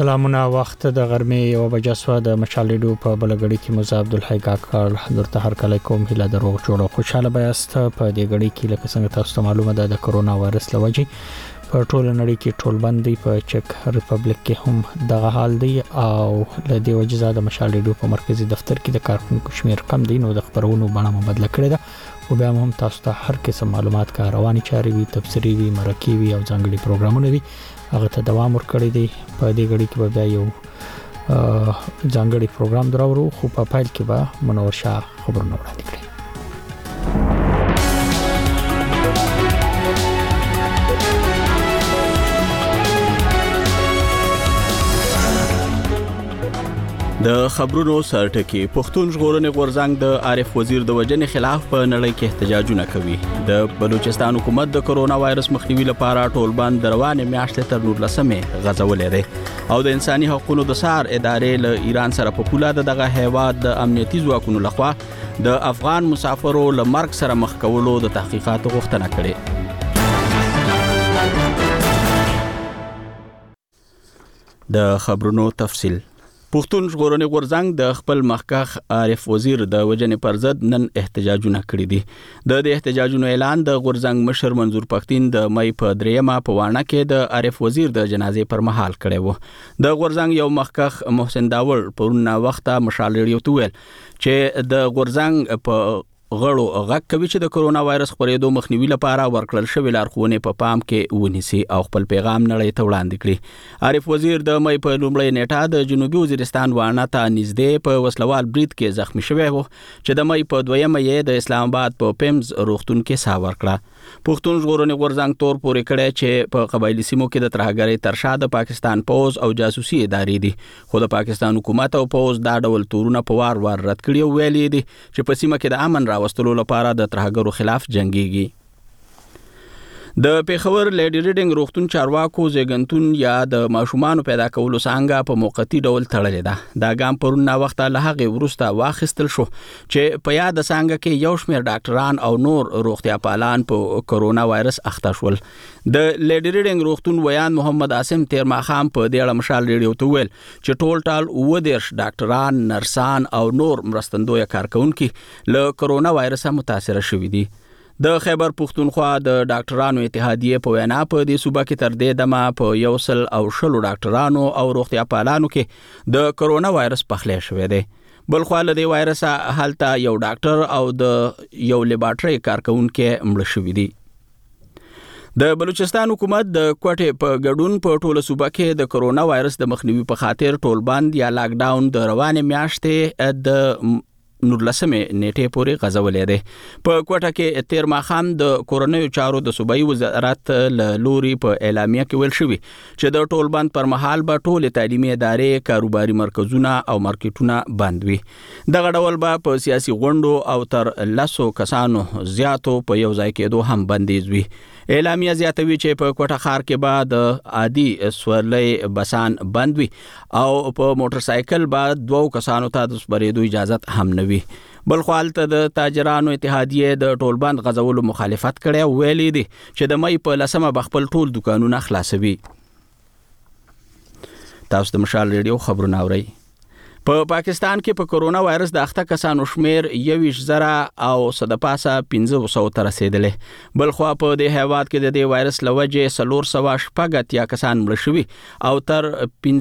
سلامونه. وخت د غرمې 1:00 د مشالډو په بلګړی کې مزه عبدالحی کاکړ درته هر کله کوم هله دروغ جوړه خوشاله بیاست. په دې غړي کې لکه څنګه تاسو ته معلومه ده د کرونا وایرس لوجي په ټول نړۍ کې ټول بندي په چک ریپبلیک کې هم دغه حال دی او له دې وجې زاده مشالډو په مرکزی دفتر کې د کارکونکو شمیر کم دی نو د خبرونو بڼه مبادله کړې ده او بیا هم تاسو ته هر قسم معلومات کا رواني چاري وي تفسیری وي مرکي وي او ځانګړي پروګرامونه وي هغه ته دوام ورکړی دی. په دې غړي کې به یو ځانګړي پروګرام دراورو خو په فایل کې به منور شاه خبرونه وړاندې کړي. د خبرونو سرټکی پښتون ژغورنې غورځنګ د عارف وزیر د وجنې خلاف په نړۍ کې احتجاجونه کوي. د بلوچستان حکومت د کرونا وایرس مخنیوي لپاره ټول بند روانه میاشتې تر 19 غځولې ده او د انساني حقوقو د سار ادارې له ایران سره په پوله دغه هیواد د امنیتي ځواکونو لخوا د افغان مسافرو له مرګ سره مخ کولو د تحقیقاتو غوښتنه کړې. د خبرونو تفصیل. پښتون ژغورنې غورځنګ د خپل مخکخ عارف وزیر د وجنې پر ضد نن احتجاجونه کړي دي. د احتجاجونو اعلان د غورځنګ مشر منظور پښتين د مې په 3 په وانه کې د عارف وزیر د جنازې پر مهال کړي وو. د غورځنګ یو مخکخ محسن داور پرونه وخته مشالړیو تویل چې د غورځنګ په غړو غږ کوي چې د کرونا وایرس خپرېدو مخنیوي لپاره ورکړل شوی لارښوونې په پام کې ونیسي او خپل پیغام نړۍ ته وړاندې کړي. عارف وزیر د مې په لومړۍ نیټه د جنوبي وزیرستان وانه ته نږدې په وسلوال برید کې زخمی شوی و چې د مې په 2 یې د اسلام آباد په پیمز روغتون کې سا ورکړه. پښتون ژغورنې غورځنګ تور پورې کړی چې په قبایلی سیمو کې د ترهګرۍ ترشا د پاکستان پوز او جاسوسي ادارې دي خو د پاکستان حکومت او پوز دا ډول تورونه په وار رد کړي او ویلي دي چې په سیمه کې د امن راوستلو لپاره د ترهګرو خلاف جنگيږي. د پیښور لیډي ریډینګ روغتون چارواکو زیګنتون یا د ماشومان پیدا کولو څنګه په موقتی ډول تړلې ده. دا ګام پرونه وخت له هغه ورسته واخیستل شو چې په یاد څنګه کې یو شمېر ډاکټران او نور روغتیا پالان په کرونا وایرس اخته شول. د لیډي ریډینګ روغتون ویان محمد عاصم تیرماخام په دې اړه مشال ریډیو ته ویل چې ټول 19 ډاکټران نرسان او نور مرستندوی کارکونکو له کرونا وایرس متاثر شوي دي. د خیبر پښتونخوا د ډاکټرانو اتحادیه په وینا په دې صوبه کې تر دې دمه په 100 ډاکټرانو او روغتیا پالانو کې د کرونا وایرس پخلی شوی دی. بل خو له دې وایرس حالته یو ډاکټر او د یو لیبارټري کارکونکو مړ شوی دی. د بلوچستان حکومت د کوټې په ګډون په ټوله صوبه کې د کرونا وایرس د مخنیوي په خاطر ټول بند یا لاک ډاون د روانه میاشتې د 19 نیټه پورې غځولې ده. په کوټه کې تیرماخام د کورونیو چارو د صوبایي وزارت لوري په اعلامیه کې ویل شوی چې د ټول بند پر مهال به ټول تعلیمي ادارې کاروباري مرکزونه او مارکیټونه بند وي. دغه ډول به په سیاسي غونډو او تر 10 کسانو زیاتو په یو ځای کېدو هم بندیز وي. اعلامیه زیاتوي چې په کوټه ښار کې به د عادي سورلۍ بسان بند وي او په موټر سایکل به 2 کسانو ته د سپرېدو اجازه هم نه وي. بل خو حالت د تاجرانو اتحادیه د ټول بند غځولو مخالفت کړي او ویلي دي چې د مې په 10 بخپل ټول دکانونه خلاصوي. تاسو د مشال ریډیو خبرونه اورئ. په پاکستان کې په کرونا وایرس د اخته کسانو شمیر 21,000 او صدپاسه 1500 ته رسیدلې. بل خو په دې هیواد کې د دې وایرس لوجه 400 کسان مړ شوي او تر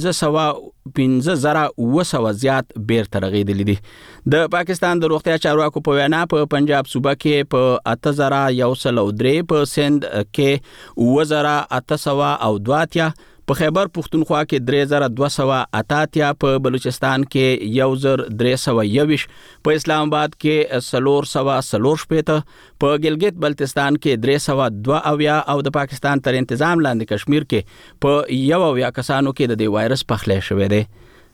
15,000 زیات بیرته رغیدلې دي. د پاکستان د روغتیا چارواکو په وینا په پنجاب صوبه کې په 8,103 په سند کې 8,802 په خیبر پښتونخوا کې 3,288 په بلوچستان کې 1,321 په اسلام آباد کې 440 په ګلګت بلتستان کې 302 او د پاکستان تر انتظام لاندې کشمیر کې په 1 کسانو کې د دې وایرس پخلی شوی دی.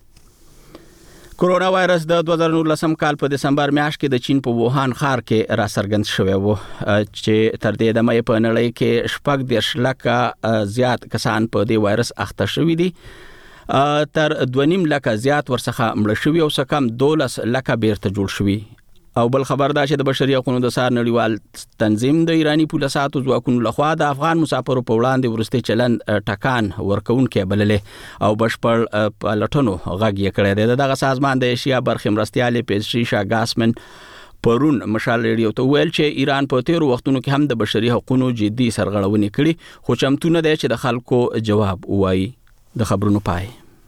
کرونا وایرس د 2019 کال په دسمبر میاشت کې د چین په ووهان ښار کې را څرګند شوی و چې تر دې دمه په نړۍ کې 14 لکه زیات کسان په دې وایرس اخته شوي دي. تر 2.5 لکه زیات ورڅخه مړ شوي او څه کم 12 لکه بیرته جوړ شوي. او بل خبر دا چې د بشري حقوقو د سار نړیوال تنظیم د ایرانی پولیسو ځواکونو لخوا د افغان مسافرو په وړاندې ورستي چلند ټکان ورکوونکې بللې او بشپړ پلټنو غږ یې کړی دی. دغه سازمان د ایشیا برخې مرستیالې پیټریشیا ګاسمن پرون مشال ریډیو ته ویل چې ایران په تیرو وختونو کې هم د بشري حقوقو جدي سرغړونې کړي خو چمتو نه دی چې د خلکو جواب ووایي. د خبرونو پای.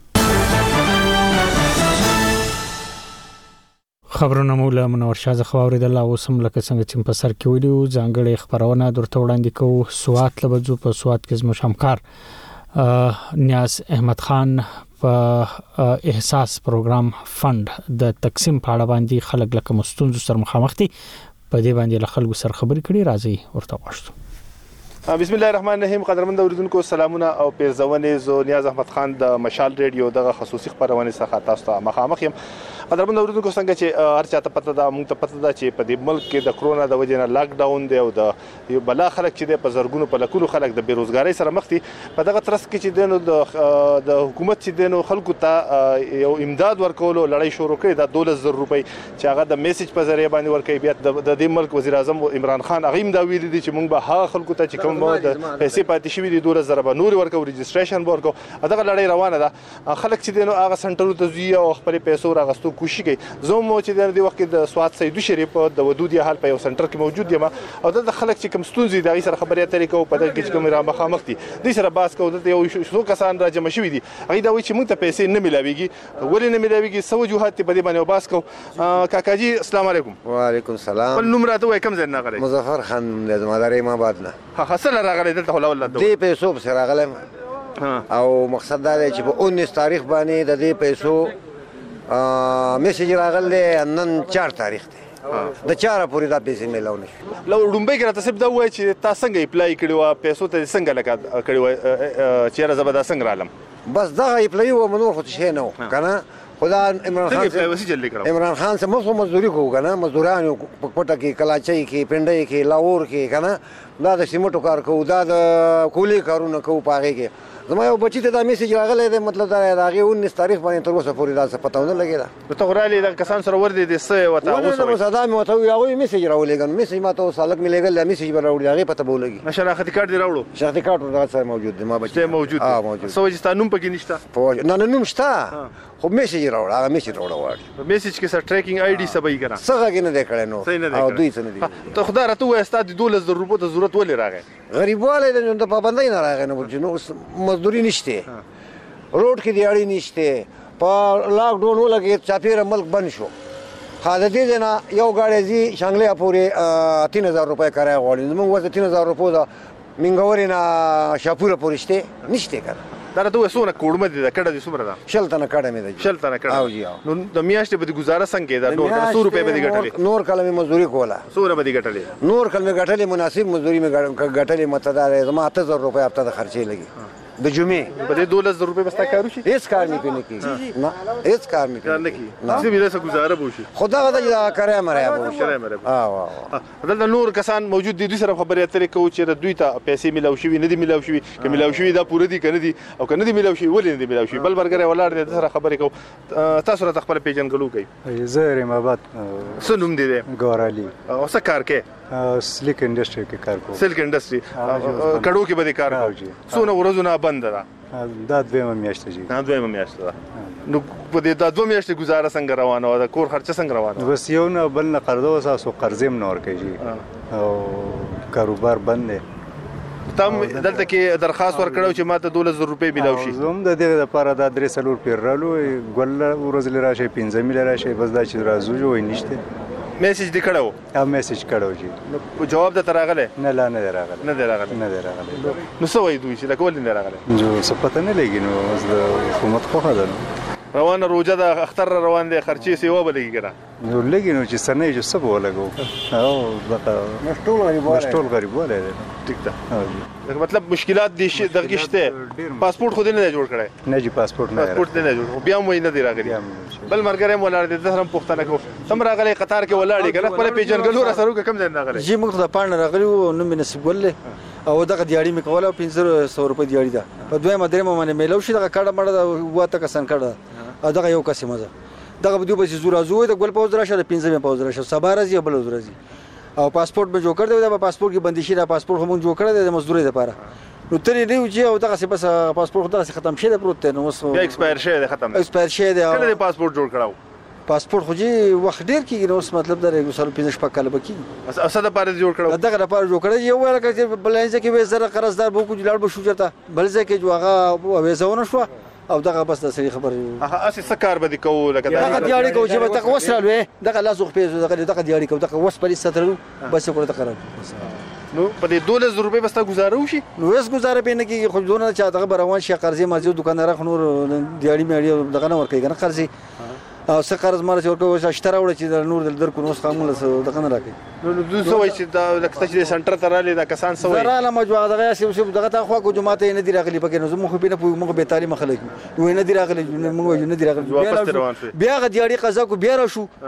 خبرونه مولا منور شاه زخواوري د الله وسم لکه څنګه چې په سر کې ویلو ځانګړي خبرونه درته وړاندې کوو. سوات لبجو په سوات کې زموږ همکار نیاز احمد خان په احساس پروګرام فند د تقسیم په اړه باندې خلک لکه مستونزو سره مخامخ دي په دې باندې له خلکو سره خبرې کړي. راځي ورته واشتو. بسم الله الرحمن الرحیم. قدرمن اوریدونکو سلامونه او پیرزونې زو نیاز احمد خان د مشال ریډیو دغه خصوصي خبرونه څخه تاسو ته مخامخ یم. قدرمن اوریدونکو څنګه چې هر چاته پته ده موږ ته پته ده چې په دې ملک کې د کرونا د وجې نه لاک ډاون دی او د یو بلا خلک چې په زرګونو په لکونو خلک د بیروزګاری سره مخ دي. په دغه ترڅ کې چې د حکومت چې دینو خلکو ته یو امداد ورکولو لړۍ شروع کړې د 12,000 روپۍ چې هغه د میسج په ذریعہ باندې ورکوي. بیا د دې ملک وزیر اعظم عمران خان هغه دا ویلي دي چې موږ به هغه خلکو ته چې کوم د پیسې پاتې شوي دي 12,000 به نور ورکو رجسټریشن ورکو. دغه لړۍ روانه ده. خلک چې دینو هغه سنټرو ته ځي او خپل پیسو راغستو کوشش کوي. زمو چې د دې وخت د سوات سیدو شریف د ودودي حال په یو سنټر کې موجود یم او د خلک چې کوم ستونزې دغه سره خبرې اترې کوي په دغه کې کوم را مخامخ دي د سره باس کوي د یو څو کسان را جمع شوي دي. هغه دا وایي چې موږ ته پیسې نه ملاويږي. ولې نه ملاويږي؟ سو وجوهات په دې باندې باس کوي. کاکاجي السلام علیکم. وعلیکم السلام. بل نوم راته وای کوم ځای نه غلې؟ مظفر خان د مدار امام آباد نه. حاصل راغلی دلته ولا ولا دې پیسو په سره راغلم او مقصد دا دی چې په 19 تاریخ باندې د دې پیسو میسج راغلی نن 4 تاریخ دی. د 4 پورې دا پیسې ملاو نشو. لو ډومبه کې راته دا وای چې تاسو څنګه اپلای کړی و پیسو ته څنګه لګا کړی و چې راځه به دا څنګه رالم؟ بس دا اپلای و منو خو شي نه کنه. خدا عمران خان سے مخ مزدوری کو کنه مزدوران په پټه کې کلاچۍ کې پنډۍ کې لاهور کې کنه دا د سیمټو کار کو دا د کولی کارونه کو پاغه کې. زما یو بچی ته دا میسج راغلی دی مطلب دا هغه 19 تاریخ باندې تر اوسه پورې دا څه پته نه لګیدا. ته غوړالي د کسان سره ور دي د څه وته اوسه نو صدا مې وته یو میسج راولېګن میسج ما ته سالک مې لګل میسج راوړي هغه پته بولګي. شناختی کارت دی راوړو؟ شناختی کارت ورته سره موجود دی. ما بچی موجود دی. سوجستا نوم پکې نشته؟ نه نوم شته خو میسج راوړ هغه میسج راوړ. میسج کې سره ټریکینګ آی ډي سبای کنه څنګه کې نه دی کړی نو او دوی څه نه دي. ته خدای راته وای ستاسو 12,000 روپو ته ضرورت ولې راغی؟ غریبواله د پابندۍ نه راغی نو مزدوري نشته روډ کې دیاړي نشته په لاک ډاون ولګي چاپیره ملک بند شو. خاله دې نه یو غاړي زی شانګلې پورې 3000 روپۍ کرای غوړي موږ وځه 3000 روپو دا منګوري نه شاپوره پورشته نشته کنه. دا ته وسونه کوړمه دي دا کډه دي څومره ده؟ شلتنه کډه مې ده. شلتنه کډه او جی نو د میاشتې به گزاره څنګه ده؟ نور 100 روپۍ به ګټلې. نور کلمه مزدوري کوله 100 به ګټلې. نور کلمه ګټلې مناسب مزدوري مې ګټلې متدار زما 8000 روپۍ هفته د خرچې لګي د جمعې. په دې 12,000 روپۍ بس تا کارو شي؟ هیڅ کار نه کوي نه هیڅ کار نه کوي. زه ویله څه گزاره بوشي. خدا غدا کرے مریا بوشي. دلته نور کسان موجود دي دوی سره خبرې اترې کوي چې دوی ته پیسې ملاو شي نه دي ملاو شي که ملاو شي دا پوره دي کنه دي او کنه دي ملاو شي ولې نه دي ملاو شي. بل برګره ولاړ دي سره خبرې کوي. تاسو را خپل پیژنګلو کوي؟ زه ریم آباد. څه نوم دی؟ ګورالي. او څه کار کوي؟ سلیک انډستری کې کار کوم. سلیک انډستری کډو کې به کار کوي. څونه ورځونه بند ده؟ دا دویمه میاشت دی. دا دویمه میاشت ده. نو په دې د 2 میاشتې گزاره څنګه روانه او د کور خرچه څنګه روانه؟ بس یو نه بل نه قرض وساسو قرضې نه ورکوي او کاروبار بند دی. تم دلته کې درخواست ورکړو چې ماته 12,000 روپۍ ملاو شي. زوم د دې لپاره د 3 پیرالو ګل ورځ لري راشي 15 مل راشي بس دا چې راځو جوړ نشته. میسج دی کړو؟ ها میسج کړو جی. جواب د تراغله؟ نه لا نه راغله. نه راغله. نو څه وای دوی چې دا کول نه راغله؟ جو سپته نه لګي نو د حکومت خو خدای روانه روزه د اختر روان دي خرچې سیوا بلګي کنه نو لګي نو چې سنې جو سب ولګو او دغه مشټول غریب وله ټیک ده. مطلب مشکلات دي دغه شته پاسپورت خو دې نه جوړ کړي؟ نه جی پاسپورت نه جوړ بیا مو نه دی راغلی. بل مرګره مولاړ دې زه هم پوښتنه کوم سم راغلی قطار کې ولاړی کنه خپل پیژنګلو را سره کم ځای نه راغلی؟ جی موږ د پاڼه راغلی او نو مې نصیب ولله او دغه دیاړي مې کوله 1500 روپۍ دیاړي ده په دویمه درېمه باندې میلو شي دغه کډه مړه واته کسان کړه او دغه یو قسمه ده دغه دوی به زورا زوی د ګل پوز راشه د 15 پوز راشه سبا راځي او بل ورځي او پاسپورت به جوړ کړ دی دا پاسپورت کې بندي شي دا پاسپورت هم جوړ کړی دی د مزدوري لپاره نو ترې نه وځي او دغه څه بس پاسپورت دغه ختم شي د پروت نو اوس بیا ایکسپایر شي د ختم ایکسپایر شي د کله د پاسپورت جوړ کړاو پاسپورت خو جی وخت ډیر کېږي نو اوس مطلب دا یو سال 15 شپه کال بکی اساده لپاره جوړ کړاو دغه لپاره جوړ کړی یو ویل چې بلنځ کې به زره قرضدار بو کو جوړ به شو چرته بل ځکه جو هغه وېزونه شو او دغه بس د سړي خبره هغه اسې سکار به کو لکه دغه دیاړي کو چې دغه وسرالو دغه لاسو خپې دغه دیاړي کو دغه وس پرې سترلو بس کوله تقرر نو په دې 2000 روپے بس تا گزارو شي نو اس گزاره پې نه کې خو دونه چا دغه بروان شي قرضې مازیو دکاندار خنور دیاړي میړي دغه نه ور کوي کنه قرضې او څه قرض مال چې ورکو اشترا وړي چې نور در کو نو خامل دغه نه راکې نو دوه وای چې دا لکه چې سنټر ته رالی دا کسان سوي زراله مجوغه دغه سی دغه تا خو کو جماعت نه دی راغلي پکې نو زموږ په نه پوي موږ به تعلیم خلک نو نه دی راغلي موږ نه دی راغلي بیا غدیاړي قضا کو بیا را شو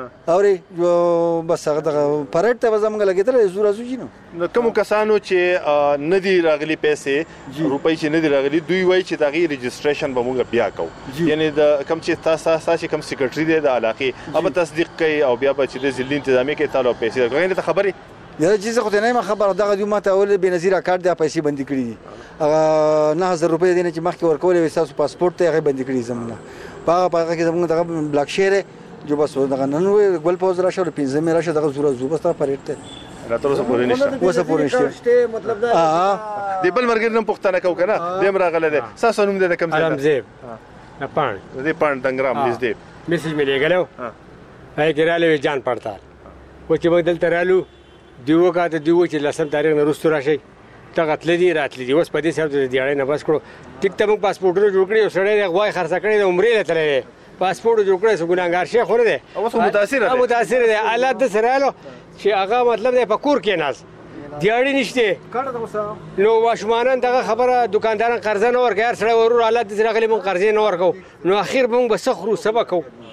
او بس هغه دغه پرټ ته زمونږ لګیدل زور ازو جی نو کوم کسانو چې نه دی راغلي پیسې روپۍ چې نه دی راغلي دوی وای چې دغه ريجستریشن به موږ بیا کوو یعنی د کم چې تاسو کم سیکریټري دی د علاقې اب تصدیق کوي او بیا به چې د ځل انتظامی کې تعلق پیسې غوښنه ته خبري یا چې خو ته نه خبر دغه دوی ماته اول به نظیر کارت د پیسې بندي کړی دي 9000 روپۍ دینه چې مخکې ورکول وي تاسو پاسپورت ته هغه بندي کړی زمونه پاغه کې زمونه دغه بلاک شهر جو بس دغه نن ګل پوز راشه او 15 مې راشه دغه زوره زو بس تا پرېټ ته راته اوسه پورې نشته اوسه پورې نشته مطلب دا دی بل مرګ نن پښتنه کو کنه دیم راغله ده ساسو نوم دې کم ځای علمزیب نه پان دې پان دنګرام لیز دې میسج مې لګلو هاي ګراله جان پړتال و چې موږ دلته رالو دیو کا ته دیو چې لسم تاریخ نه رستو راشي تا غتل دي راتل دي اوس په دې سره د دیاړې نه بس کړو ټیک ته موږ پاسپورټونه جوړ کړی او سړی غوای خرڅ کړی د عمرې له تللی پاسپورټ جوړ کړی سو ګناګار شي خو نه دی اوس متاثر دی حالات د سره چې هغه مطلب د پکور کې ناز دیاړي نشته نو واشمانان دغه خبره دکانداران قرض نه ورکړي هر سړی ورور حالات د راغلي مون قرض نه ورکو نو اخر موږ بس خرو سبق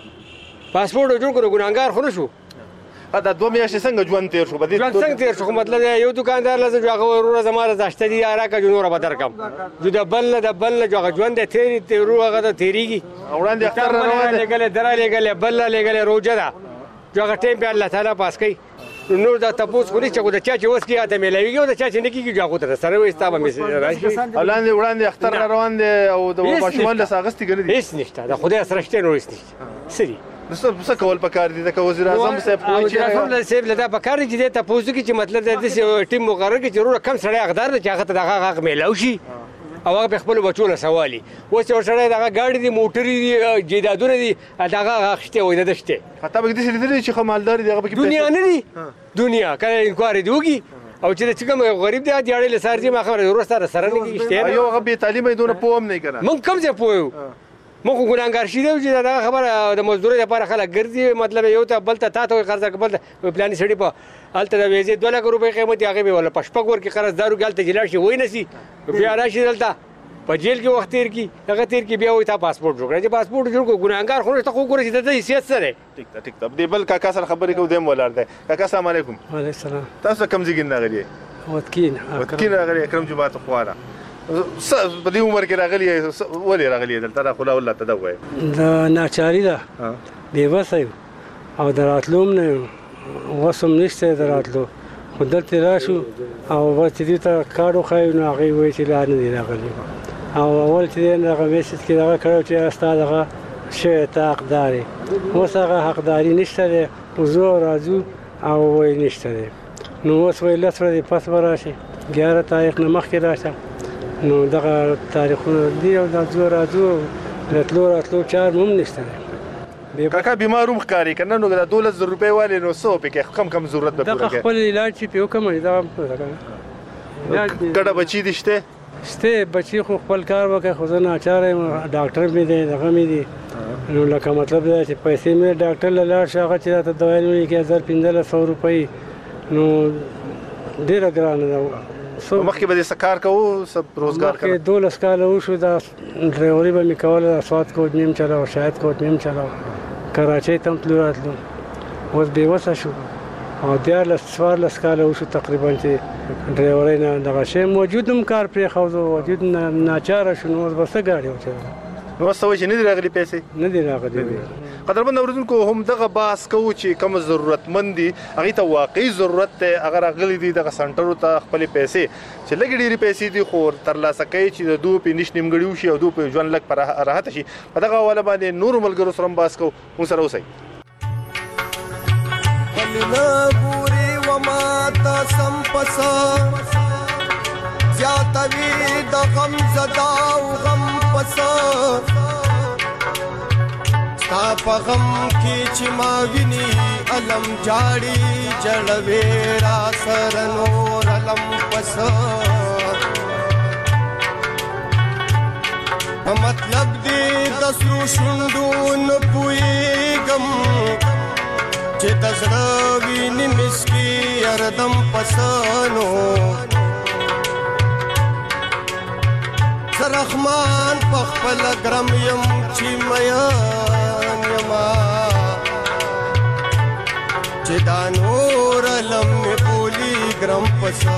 پاسپورټ جوړ کړو ګناګار خو نه شو دا 2 میاشتې څنګه ژوند تیر شو بده څنګه تیر شو مطلب یو دکاندار لزه هغه ورور زماره زاشته دي راکه جنور به درکم د بل هغه ژوند تیر هغه د تیریږي وړاندې اختر روان دي لګل درا لګل بل لګل روزه ده هغه ټیم په الله تعالی پاس کوي نور دا تاسو خو نه چې د چا چې وس کې اته ملوي او د چا چې نه کیږي هغه تر سره وي ستابه مې راشي وړاندې اختر روان دي او د ماشومان له ساغستې غني دي هیڅ نشته د خدای سره شته نور هیڅ نشته سری څه کول پکار دي د وزیر اعظم صاحب کوی چې اعظم صاحب لدا پکار دي چې تاسو کې چې مطلب د ټیم مقرر کې ضرور کم سړی اقدار دي چې هغه ته دغه غږ ملو شي او هغه خپل بچو له سوالي اوس یو سړی دغه ګاډي دي موټرې دي جیدادونه دي دغه غښته وای دشته حتی به دې لیدل چې خمالدار دي هغه دنیا نه دي دنیا کله انکواري دیږي او چې څنګه غریب دی دیاړي له سارځي ما خبره ورسره سره نه کیشته یو هغه به تعلیم دونه پوم نه کړه مونږ کم ځای پویو مونږ ګناګار شې دی چې دا خبره د مزدوري لپاره خلک ګرځي مطلب یو ته بل ته تاسو قرض کول پلاني سړي په الته د ویزه 2 لک روپۍ قیمت هغه به ولا پشپګ ور کې قرضدارو ګالته جلال شي وای نسی بیا راشي دلته په جیل کې وخت تیر کی هغه تیر کی بیا وای تا پاسپورت جوړ کړی چې پاسپورت جوړ کو ګناګار خو ته خو ګورې د حیثیت سره ټیک ته دی بل کاکا سره خبرې کو دیم ولر دی کاکا السلام علیکم وعلیکم السلام تاسو کوم ځای کې راغلی وتکین راغلی اکرم جماعت خواره په دې عمر کې راغلی ولې راغلی دلته خلا الله تدوي دا ناچاری ده بے وسه او دراتلوم نه وسم نشته دراتلو خدلته راشو او ورته دې ته کارو خای نو هغه وای چې لا نه دی راغلی او اول چې هغه میسج کې دا کړو چې استاد هغه شی ته حقداري اوس هغه حقداري نشته حضور راځو او وای نشته نو اوس وای لسره پس وراشي 11 تاریخ نه مخکې راشه نو دغه تاریخونه دی او د زور راځو راتلو چار مم نشته کاکا بیماروم ښکاری کنه نو د 2000 روپۍ والے نو سو په کم ضرورت به پوره کوي خپل علاج چې په کوم دا کډه بچی دي شته بچی خو خپل کار وکړي خو زه نه چاره ډاکټر مې دی دغه مې دی نو لکه مطلب دا چې پیسې مې ډاکټر له لاړ شغه چې ته دوايي مې کې 1500 روپۍ نو ډیره ګرانه ده مخکې به سکار کوو سب روزګار کوو 12 کال وشو دا ډرایوري به مې کوله سواد کوټ نیم چلاو شاید کوټ نیم چلاو کراچۍ ته تلو راتلو اوس بې وسه شو او 14 کال وشو تقریبا چې ډرایوري نه دغه شی موجود هم کار پرې خوځو وجود ناچاره شو نو بس ګاډي وچه نو سوي چې نه دی راغلي پیسې نه دی راغلی. قدرمن اوریدونکو هم دغه باس کوو چې کوم ضرورتمند دي هغه ته واقعي ضرورت ته اگر غلي دي دغه سنټرو ته خپل پیسې چې لګي ډېری پیسې دي خو ترلاسه کوي چې د دوه په نش نیمګړیو شي او دوه په ژوند لک پر راحت شي په دغه حواله باندې نور ملګرو سره باس کوو مون سره اوسئ. ولنبوري وما تسم پسا زیاتوی د غم زدا او غم پسا ستا په غم کې چې ما ویني علم جاړي جړوي را سره نور علم پسا مطلب دې د سرو شونډو نه پوهېږم چې د زړه وینې مسکي اردم پسانو زه رحمان په خپله ګرم یم چې میان یما چې دا نور علم مې بولي ګرم پسا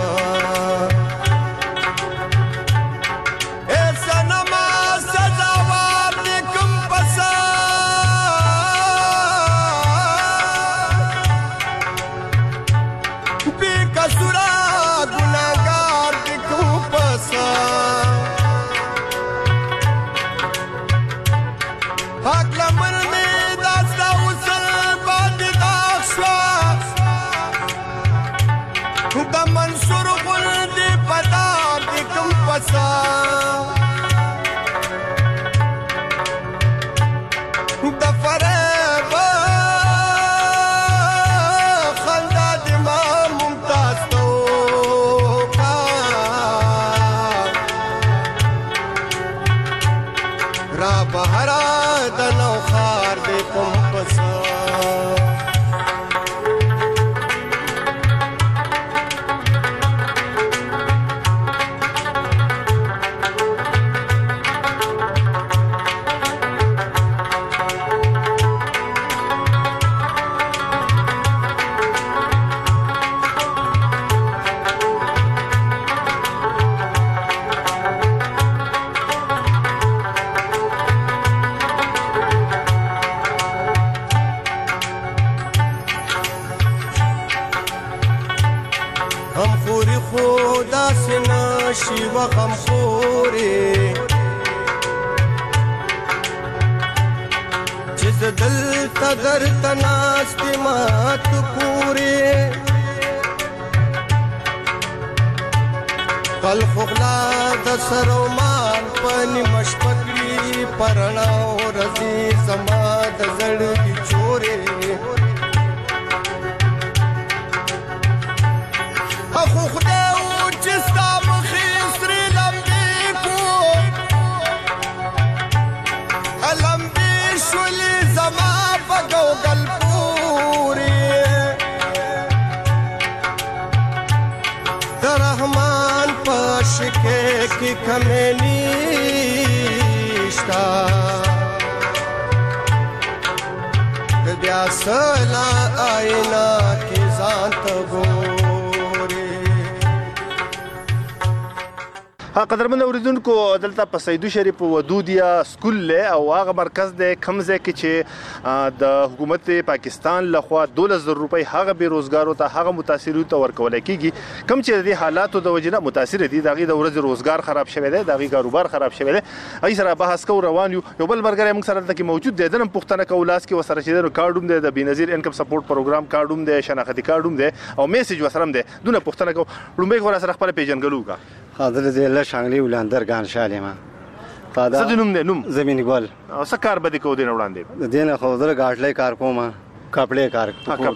قدرمن اوریدونکو دلته په سیدو شریف ودودیا سکول له او هغه مرکز د کمزه کې چې د حکومت پاکستان لخوا 12000 روپۍ هغه بیروزګارو ته هغه متاثرو ته ورکول کیږي کم چې د حالاتو د وجنه متاثر دي دغه د ورځ روزګار خراب شوی دی دغه کاروبار خراب شوی دی ای سره بحث کو روان یو بل مرګره موږ سره دلته موجود دي دنه پښتنه کولاس کې وسره چې د کارډوم د بنظیر انکم سپورټ پروګرام کارډوم د شناختی کارډوم دی او میسج وسرم دی دونه پښتنه کو لومبه غوړه سره خپل پیژنګلو کا حاضر دې الله شانګلی ولاندر ګان شالما فادا زدنوم دې نوم زمين ګول او سکار بده کو دین وړاندې دینه خو در غاټلې کار کوم کپڑے کار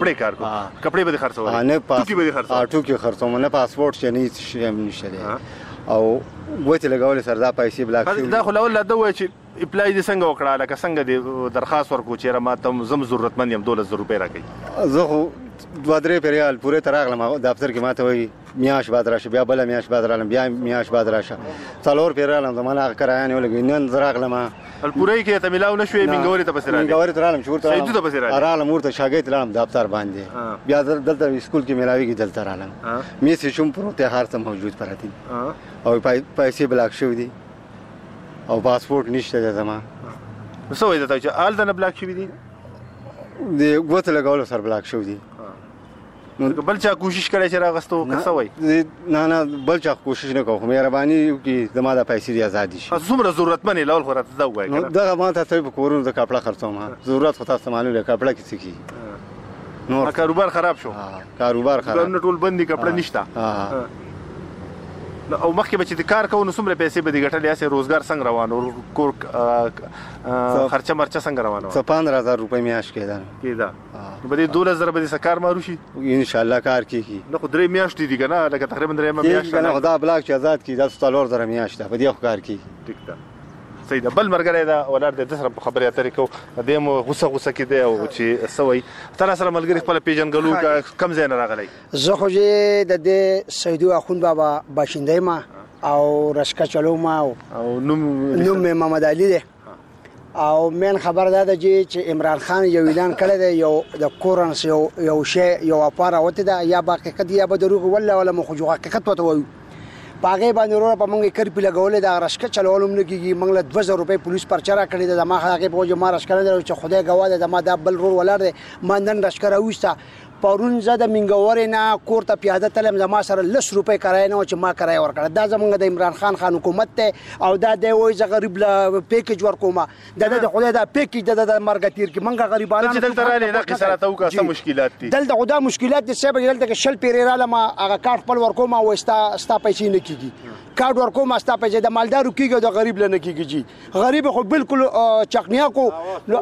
کپڑے به خرڅو نه ټوکی به خرڅو ټوکی خرڅو نه پاسپورت چې نه شي نشته او وته لګول سره دا پیسې بلاک شي دا خو له ول دا وای چې اپلای دې څنګه وکړه لکه څنګه دې درخواست ورکو چې ما ته زم ضرورتمند یم 12000 روپۍ راکړي زه خو 2-3 پیریال پوره تراغلم دفتر کې ماته وای میاش بعد راشه بیا بل میاش بعد رالم بیا میاش بعد راشه څلور پیرالم زمانه کرایانه ولګی نن زراغلم الپورې کې ته ملاو نشوي منګوري ته پسې منګوري ترالم شورته سیدو ته پسې رالم ورته شاګې ترالم دفتر باندې بیا دلته اسکول کې ملاوي کې دلته رالم میسې شوم پروته هر څه موجود پراتی او پیسې بلاک شو دي او پاسپورت نشته زما. څه وایي ته چې آل نه بلاک شوي دي؟ د ګوتې لګولو سره بلاک شوي دي. بل چا کوشش کړی چې راغستو که څه وایي؟ نه بل چا کوشش نه کوم، خو مهرباني وکړي زما د پیسې دې ازادي شي. څومره ضرورتمند یې لول خو راته دا ووایه که نه. دغه ما ته په کورونو د کپړه خرڅوم، ضرورت خو تاسو ته معلوم دی کپړه کې څه کېږي. نور کاروبار خراب شو. کاروبار خراب، دکانونه ټول بند دي، کپړه نشته. او مخکې به چې د کار کوو نو څومره پیسې به دې ګټلې؟ هسې روزګار څنګه روان و؟ کور خرچه مرچه څنګه روانه وه؟ 15,000 روپۍ میاشت کېده. نو به دې 12,000 به دې څه کار مارو شي؟ انشاءالله کار کېږي. نه خو 3 میاشتې دي که نه، لکه تقریبا 3 میاشت که نه، خو دا بلاک چې ازاد کړي دا 4,000 میاشت ده، په دې خو کار کېږي. ټیک ده، صحیح ده. بل ملګری دا ولاړ دی، د سره خبرې اترې کوو، دی هم غوسه کې دی او چې څه وایي. ته را سره ملګري خپله پېژنګلو کم ځای نه راغلی؟ زه خو چې د دې سیدو اخوند بابا باشنده یم او رشکه چلوم او نوم مې محمد علي دی. او مین خبر دا ده چې عمران خان یو اعلان کړی دی، یو د کورنس یو شی یو اپاره وته ده، یا به حقیقت یا به دروغ ولا مو خو حقیقت وته وایو. په هغې باندې وروره په موږ یې کرپي لګولې ده، رشکه چلول هم نه کېږي. موږ له 2,000 روپۍ پولیس پرچه راکړې ده. زما هغې په وجه ما رشکه نه درلود چې خدای ګواه ده، زما دا بل رور ولاړ دی. ما نن رشکه راویسته. پرون زه د منګورې نه کور ته پیاده تلم، زما سره 10 روپۍ کرایه نه وه چې ما کرایه ورکړه. دا زموږ د عمران خان حکومت دی او دا دی وایي زه غریب له پیکیج ورکوم. د خدای دا پیکیج د مرګه تیر کړي. موږ غریبانان چې دلته رالې دا قصه راته وکړه، څه مشکلات دي دلته؟ خو دا مشکلات دي صاحب، دلته کې 20 پیرې رالم، هغه کارت خپل ورکوم او ستا پیسې نه کېږي. کارت ورکوم ستا پیسې د مالدارو کېږي او د غریب له نه کېږي. جي غریب خو بالکل چقنیا کو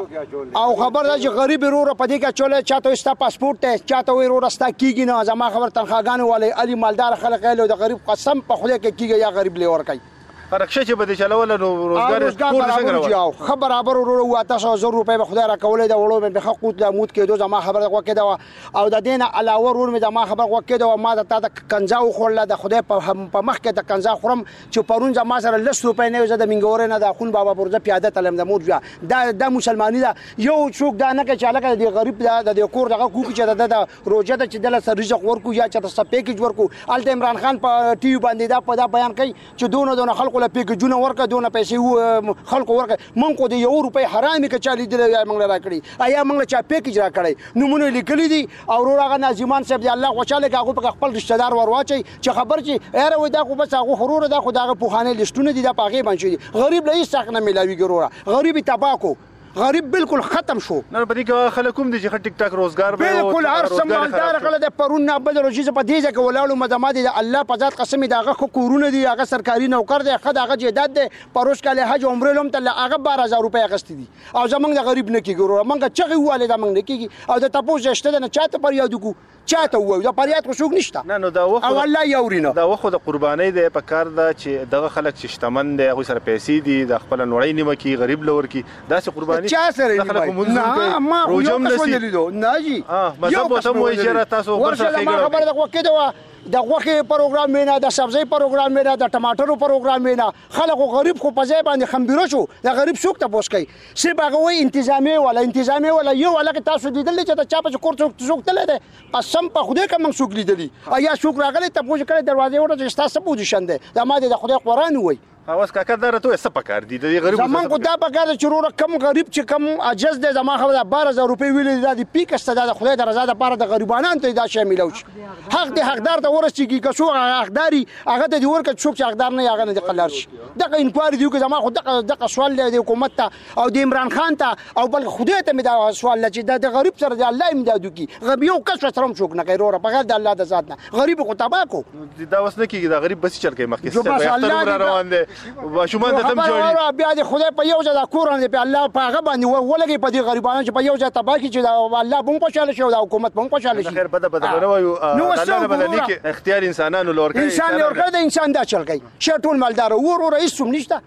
او خبر دا چې غریب وروره په دې کې اچولی، چاته ستا پاسپورټ دی، چاته وایي وروره ستا کېږي نه. زما خبر تنخواګانې والي علي مالدار خلک یې د غریب قسم په خدای کې کېږي یا غریب لې ورکوي. رکشه چې به دې چلوله نو روزګار څنګه روان؟ ښه برابر وروره 800 روپۍ به خدای راکولی ده. وړو مې ښه قوت لمود کېدو، زما خبره غوږ کېده وه. او د دې نه علاوه ورور مې زما خبره غوږ کېده وه، ما د تا د کنځا وخوړله. د خدای په مخ کې د کنځا خورم چې پرون زما سره 10 روپۍ نه وي. زه د منګورې نه د اخوند بابا پورې زه پیاده تلم د مور بیا. دا مسلماني ده. یو څوک دا نه کوي چې هلکه د غریب د دې کور دغه کوکي چې د روژه ده چې دله سره رزق ورکو یا چاته څه پیکیج ورکو. هلته عمران خان په ټي وي باندې دا بیان کوي چې دونه خلکو له پیکیجونه ورکړه، دونه پیسې خلکو ورکړه. موږ خو د 1 روپۍ حرامې که چا لیدلی یا موږ له راکړي یا موږ له چا پیکیج راکړی. نومونه یې لیکلي دي او ورور هغه ناظمان صاحب دی، الله خوشحاله کړي، هغوی پکې خپل رشته دار ور واچوي چې خبر چې یاره وایي دا خو بس هغو خو وروره دا خو د هغه پوخانۍ لیسټونه دي، دا په هغې باندې شوي دي. غریب له هېڅ حق نه میلاوېږي وروره، غریب یې تباه کو، غریب بالکل ختم شو. نه په دې کې خلک هم دي چې ټیک ټاک روزګار به بالکل هر څه مالدار خلک د پرون نه بل روزي په دې ځای کې ولاړو. مدامه دي الله په ذات قسم دی، هغه خو کورونه دي، هغه سرکاري نوکر دی، ښه د هغه جایداد دی. پروش کاله حج عمرې لم ته هغه 12,000 روپۍ اخیستې دي او زموږ د غریب نه کېږي وروره. موږ چغې ووهلې دا موږ نه کېږي او د تپوس شته ده نه چاته فریاد وکړو، چاته ووایو دا فریاد خو څوک نشته. نه دا وخت او الله یوري نه. دا وخت د قربانۍ دی په کار ده چې دغه خلک چې شتمن دی هغوی سره پیسې دي، د خپله نوړۍ نیمه کړي، غریب له ورکړي. داسې قرباني چا سره نه ما خو یو کس ونه لیدو. نه جي مذهب ورته هم وایي چې تاسو ورسره ښېګړه خبره د غوږ کېده وه، د غوښې پروګرام وینا، د سبزۍ پروګرام وینا، د ټماټرو پروګرام وینا. خلکو غریب خو په ځای باندې خمبیره شو. د غریب څوک تپوس کوي؟ صرف هغه وایي انتظامي والا یو هلکه تاسو لیدلی چې د چا په کور څوک تللی دی؟ قسم په خدای که موږ څوک لیدلي یا څوک راغلی تپوس کړی دروازې وټه چې ستا څه پوزیشن دی؟ دا ما د خدای قرآن ووایي. اوس کاکا دا راته څه پکار دي د دې غریبو؟ زموږ خو دا پکار ده چې وروره کم غریب چې کم عجز دی، زما خبره 12,000 روپۍ ویلې دي، دا د پیکسته دا د خدای د رضا دپاره د غریبانو ته دا شی میلاو شي. حق دی حقدار ته ورسېږي، که څوک حقداري هغه ته دې ورکړه، څوک چې حقدار نه وي هغه نه دې قلار شي. دغه انکوایري دي وکړي. زما خو دغه سوال دی د حکومت ته او د عمران خان ته او بل خدای ته مې دا سوال دی چې د غریب سره د الله امداد وکړي. یو کس سره هم څوک نه کوي وروره بغیر د الله د ذات نه. غریب خو تباه کو. دا اوس نه کېږي، دا غریب بس چل کوي مخکې روان دی ماشومان خبره بیا د خدای په یو ځای د کورونه په الله په هغه باندې ولګي په دې غریبانو چې په یو ځای تباه کړي چې الله به هم خوشحاله شي او د حکومت به هم خوشحاله شي. خیر بده به نه وایو، الله به نه کې اختیار انسانانو لور کوي. انسان لور کوي، د انسان دا چل کوي. شی ټول مالدار وروره هېڅ هم نشته.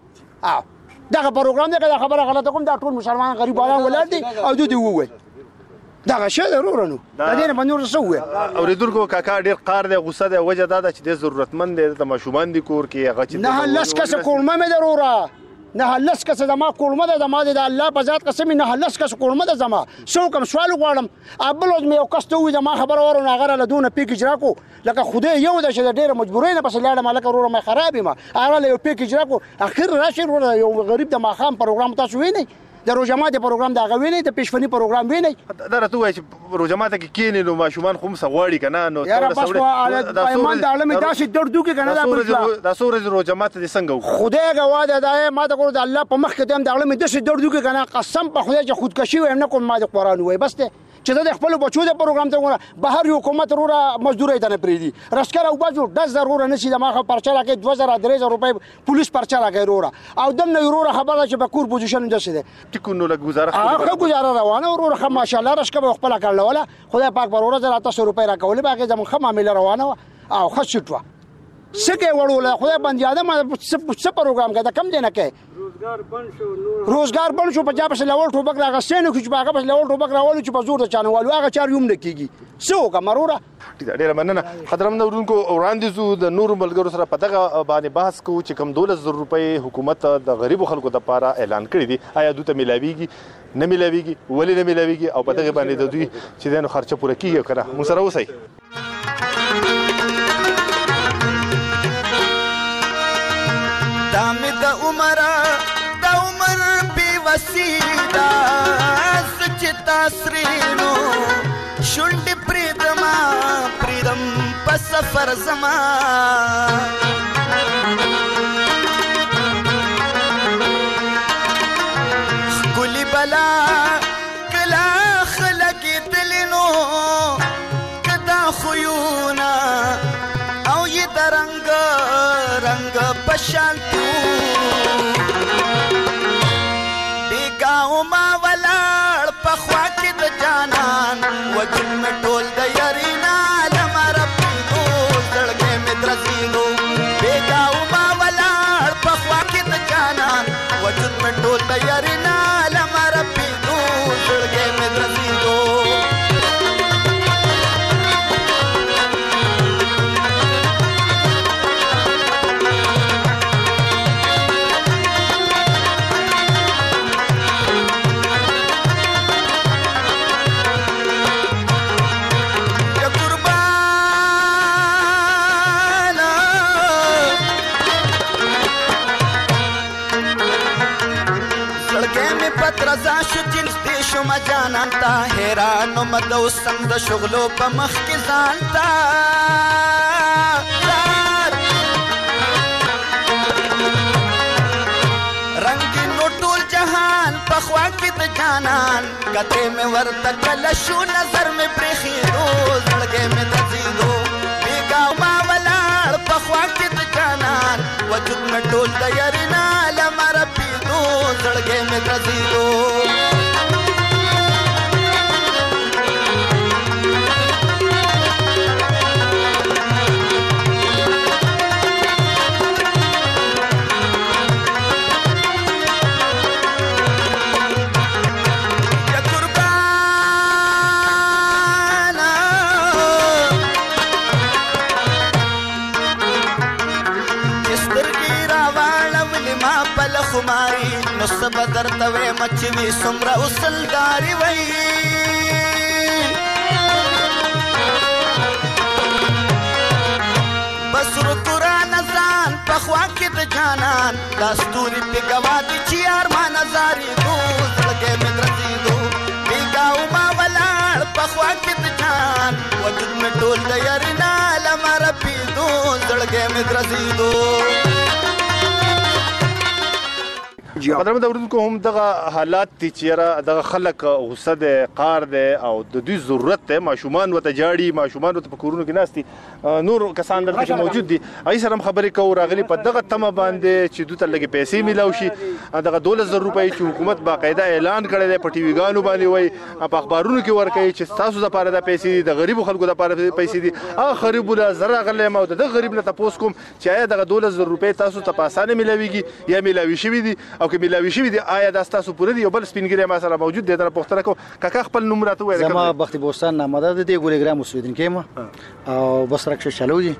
دغه پروګرام دی که دا خبره غلطه کوم دا ټول مسلمان غریبانان ولاړ دي او دوی دې وویل دغه شی دی وروره. نو د دې نه به نور څه ووایو؟ اورېدونکو کاکا ډېر قار دی، غوسه دی، وجه دا ده چې دی ضرورتمند دی، دلته ماشومان دي کور کې هغه چې نه 10 کسه کورمه مې ده وروره نه لس کس زما کولمه ده زما د الله په ذات قسم نه لس کس کولمه ده زما سو کوم سوال غواړم ابل مې یو کس ته وي زما خبر ورونه غره له دونه پیکیج راکو لکه خدای یو د شه ډیره مجبورې نه پس لاړه مالک ورونه مې خرابې ما هغه له یو پیکیج راکو اخر راشي ورونه یو غریب د ماخام پروګرام تاسو وینئ د روزه ماته پروګرام دا غویني د پېشفنی پروګرام ویني دا راته وای چې روزه ماته کې کینې نو ماشومان خو مسغواړي کنه نو یاره بس دا ایمان د عالم داسې دردو کې کنه دا بل دا سورې روزه ماته دې څنګه خدای غواده دا ما ته کول د الله په مخ کې د عالم داسې دردو کې کنه قسم په خدای چې خودکشي ویم نه کوم ما د قران وای بس ته چې د خپل بچو د پروګرام ته ونه بهر یو حکومت وروره مزدوري ته نه پریدي رسکر او بازو 10000 وروره نشي د ماخه پرچا راکې 2000 3000 روپۍ پولیس پرچا راکې وروره او دم نه وروره خبره چې په کور پوزیشن دسه ده ټکونو له گزاره هغه گزاره روانه وروره خو ماشاءالله رسکه خپل کړل ولا خدای پاک پر وروره 300 روپۍ راکولې باقي زمون خمه مل روانه او خشټوا سکه وړول خدای باندې ادم څه پروګرام کړه کم دینه کې روزګار بند شو په جا پس لول ټوبک راغسینو چې باغه پس لول ټوبک راولو چې په زور د چانوالو هغه چار یوم نکېږي سو کا مروره ډیره مننه قدرمن ورونکو وړاندې زو د نور ملګرو سره په دغه باندې بحث کوو چې کم 12000 روپۍ حکومت د غریبو خلکو لپاره اعلان کړی دی آیا دوی ته ملاويږي نه ملاويږي ولې نه ملاويږي او په دغه باندې د دوی چې دنو خرچه پوره کیږي کنه موږ سره اوسئ دامد عمر بی وسیدا سچتا سرینو شونډ پریدم په سفر زما ګلی بلا کلا خلق دلینو کدا خيونا او ی درنګ رنگ پشانتو بیگاو ما ولار پخوا کی د جانان وجن میں ټول د یرینا لمر پیدو زړګې میں درزینو بیگاو ما ولار پخوا کی د جانان وجن میں ټول د یرینا لمر پیدو زړګې میں درزینو رضا شو جنس دی شو ما جانانتا حیرانو مدو سند شغلو پا مخ کی زانتا رنگی نو ټول جهان پخوا کی د جانان کته میں ورتا کلشو نظر میں پریخیدو زړګې میں تزیدو بیگاو ما ولاړ پخوا کی د جانان وجود میں ټول د یرینا لمر پیدو زړګې میں تزیدو نو سبا درتوی مچوی سمرا اسلداری وی بسر قرآن ازان پخوا کی د جانان داستوری پی گوادی چی آرمان ازاری دو زلگے میں درزی دو بیگاو ما ولار پخوا کی د جان وجود میں ٹول دیارنا لمر پی دو زلگے میں درزی دو قدرمن د ورونکو هم دغه حالات دي چې دغه خلک غصه ده قار ده او د دوی ضرورت ته ماشومان وته جاړي ماشومان وته په کورونو کې ناستي نور کسان دلته موجود دي اي سره خبرې کوو راغلي په دغه تمه باندې چې دوی ته لګي پیسې ملاوي شي دغه 12000 روپۍ چې حکومت باقاعده اعلان کړی دی په ټي وي ګانو باندې وای په اخبارونو کې ورکړي چې تاسو لپاره د پیسې د غریبو خلکو لپاره پیسې دي هغه غریبو له زړه غلې ما د غریب نه تاسو کوم چې آیا دغه 12000 روپۍ تاسو ته په اسانه ملاويږي یا ملاوي شوي دي او کې ملاوي شوي دي آیا دا تاسو پوره دي یو بل سپینګری ما سره موجود دي دا پوښتنه کو کاکا خپل نوم راته وایي زما بختي بوستان نامه ده د ګورګرام اوسیدونکو او بس راکشه چلو دي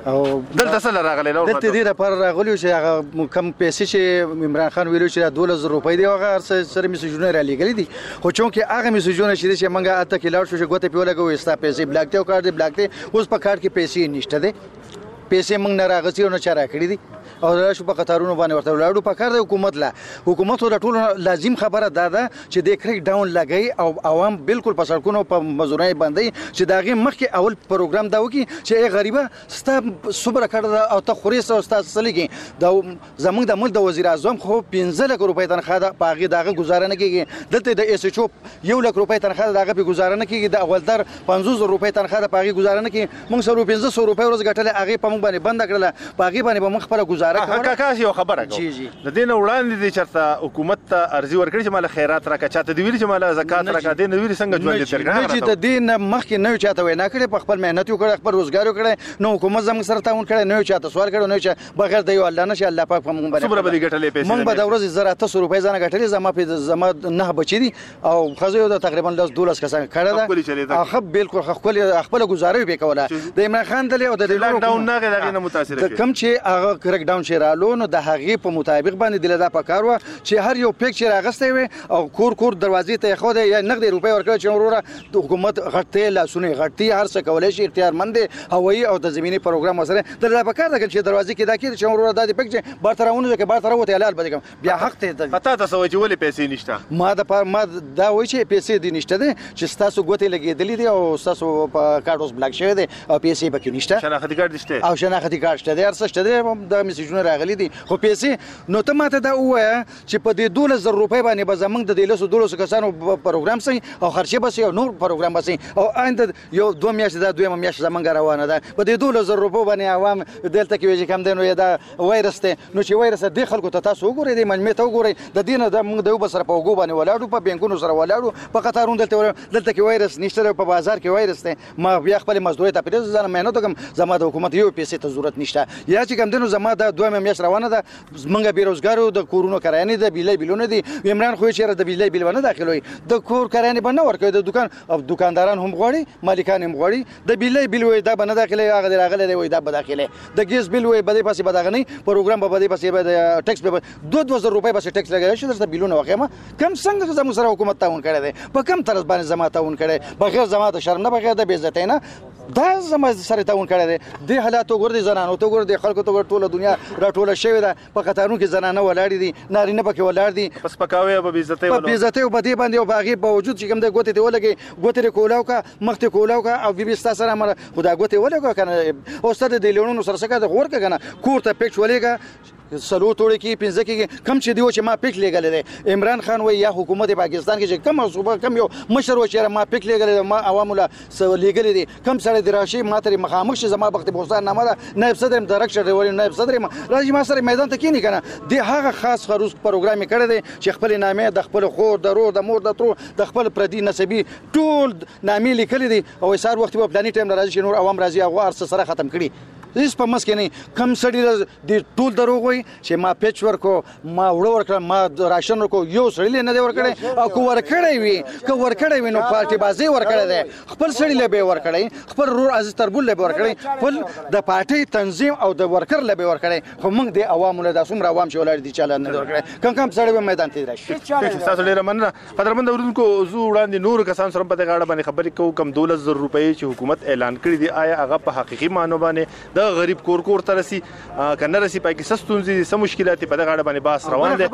او دلته څه راغلی دلته دې لپاره راغلی چې هغه کم پیسې چې عمران خان ویلو چې 12,000 روپۍ دی هغه سره میسجونه را لېږلي دي خو چونکې هغه میسجونه چې موږ اته کې لاړ شو چې ګوتې په ولګو ستا پیسې بلاک دی او کارت دی بلاک دی اوس په کارت کې پیسې نشته دی پیسې موږ نه راغستې او نه چا راکړي دي او راشو په قطارونو باندې ورته ولاړو په کار د حکومت له ټولو لازم خبره ده چې د کریک ډاون لګي او عوام بالکل په سړکونو په مزورای باندې چې دا غي مخکې اول پروګرام دا وکي چې ای غریبه ستا صبر کړه او ته خوري سو ستا سلیږي دا زمونږ د ملک د وزیر اعظم خو 15 لک روپۍ تنخواه ده پاغي داغه گزاره نه کیږي دلته د اس ایچ او 1 لک روپۍ تنخواه داغه په گزاره نه کیږي د اولدار 500 روپۍ تنخواه ده پاغي گزاره نه کیږي موږ سره 500 روپۍ ورځ ګټل هغه په موږ باندې بند کړل پاغي باندې به موږ خپل گزاره کوو کاکا یو خبره کوم د دین وړاندې دي چې حکومت ته ارزي ورکړي چې مال خیرات راکا چاته دی ویل چې مال زکات راکا دین ویل څنګه ژوند ترګه چې د دین مخکې نه چاته وینا کړي په خپل مهنت وکړي خپل روزګار وکړي نو حکومت زموږ سره تعاون کړي نه چاته سوال کړي نه چې بغیر د یو الله نشه الله پاک په موږ باندې صبر به ګټلې پیسې موږ به د ورځې 100 روپۍ ځانه ګټلې زما نه بچی دي او خزو د تقریبا 12 کسان کړه ده خو بالکل خپل گزاره به کوله د عمران خان دلې او د لاک ډاون نه غږی نه متاثر شي کم چې هغه کریک ډاون شي رالو نو د هغې په مطابق باندې دله دا پکار و چې هر یو پیک چې راغستی وي او کور دروازې ته خو د یا نقد روپۍ ورکړي چې وروره د حکومت غټې لاسونه غټي هر څه کولای شي اختیارمند هوایي او د زمینی پروګرام سره دله پکار ده چې دروازې کې دا کې چې وروره د پیک چې بارترونه چې بارترونه ته حلال بده بیا حق ته پتا تاسو چې ولې پیسې نشته ما دا وایي چې پیسې دي نشته دي چې تاسو ګوتې لګېدلې دي او تاسو په کارت اوس بلاک شوی دی او پیسې پکې نشته شناختی کارت نشته او شناختی کارت شته د هر څه شته دی د میسجونه راغلي دي خو پیسې نو ته ماته دا ووایه چې په دې 12,000 روپۍ باندې به زمونږ د 12 کسانو پروګرام سي او خرچې به سي او نور پروګرام به سي او آینده یو 2 میاشتې دا دویمه میاشت زمونږ روانه ده په دې 12,000 روپۍ باندې عوام دلته کې وایي کم دی نو دا وایرس ته نو چې وایرس د خلکو ته تاسو وګورئ د مجموعه ته وګورئ د دینه د موږ د یو بسره په وګو باندې ولاړو په بانکونو سره ولاړو په قطارونو دلته کې وایرس نشته په بازار کې وایرس ته ما بیا خپل مزدوري ته پیدا ځنه مهنت کوم زما د حکومت یو پیسې ته ضرورت نشته یا چې کم دنو زما د دویمه میاشت روانه ده منګه بیروزګارو د کورونو کرایې د بیلې بیلونه دي عمران خو چې د بیلې بیلونه داخلوي د کور کرایې باندې ورکوي د دکان او دکانداران هم غواړي مالکان هم غواړي د بیلې بیلوي دا باندې داخلي هغه راغلي دی وای دا به داخلي د ګیس بیل وای بده پاسې بدغنی پروګرام به بده پاسې به ټیکس به 2,000 روپۍ بس ټیکس لګای شي د بیلونه واخیمه کم څنګه زموږ سره حکومت تعاون کړی دی په کم طرز باندې زما تعاون کړی بغیر زما ته شرم نه بغیر د بے عزت نه دا زما سره تعاون کړی دی د حالاتو ګور دي زنانو ته ګور دي خلکو ته ګور ټوله دنیا راټوله شوې ده په قطارونو کې زنانه ولاړې دي نارینه پکې ولاړ دي پس پکاوي او بے عزت او بده باندې او باغي په وجود چې کوم د ګوتې ته ولګي ګوتې کولاو کا مخته کولاو کا او بي ستا سره مر خدا ګوتې ولګو کنه او ستاسو د لیونونو سره څنګه د غور کنه کور ته پېښ ولېګا سلو توړي کې پنځه کې کم چې دیو چې ما پک لګل دي عمران خان وای یا حکومت پاکستان کې چې کم صوبه کم یو مشر و چې ما پک لګل ما عوامو لا لګل دي کم سره دراشي ما تر مخامخ چې زما بخت بوستان نامه ده نائب صدر ډایرکټر ولی نائب صدر راځي ما سره میدان ته کې نه کنه د هغه خاص خروج پروګرام کړی دی چې خپل نامه د خپل خور د رور د مور د تر د خپل پردي نسبی ټول نامې لیکل دي او سار وخت په پلاني ټایم راځي چې نور عوام راځي هغه سره ختم کړي هیڅ په مس کې نه کم سړی د ټول دروغ وي چې ما پیچ ورکو ما وړ ورکړم ما راشن ورکو یو سړی نه دی ورکړی او کو ورکړی وي کو ورکړی وي نو پارټي بازي ورکړی دی خپل سړی له به ورکړی خپل رور عزیز تربول له به ورکړی خپل د پارټي تنظیم او د ورکر له به ورکړی خو موږ د عوامو له داسوم عوام چې ولر دي چاله نه ورکړی کم سړی په میدان ته راشي تاسو ډیر مننه قدرمن ورونکو زو وړاندې نور کسان سره په دغه اړه باندې خبرې کوو کم 12,000 روپۍ چې حکومت اعلان کړی دی آیا هغه په حقيقي معنی باندې د غریب کور ترسي کنه رسي پای کې سستونزي سم مشکلات په دغه اړه باندې باس روان دي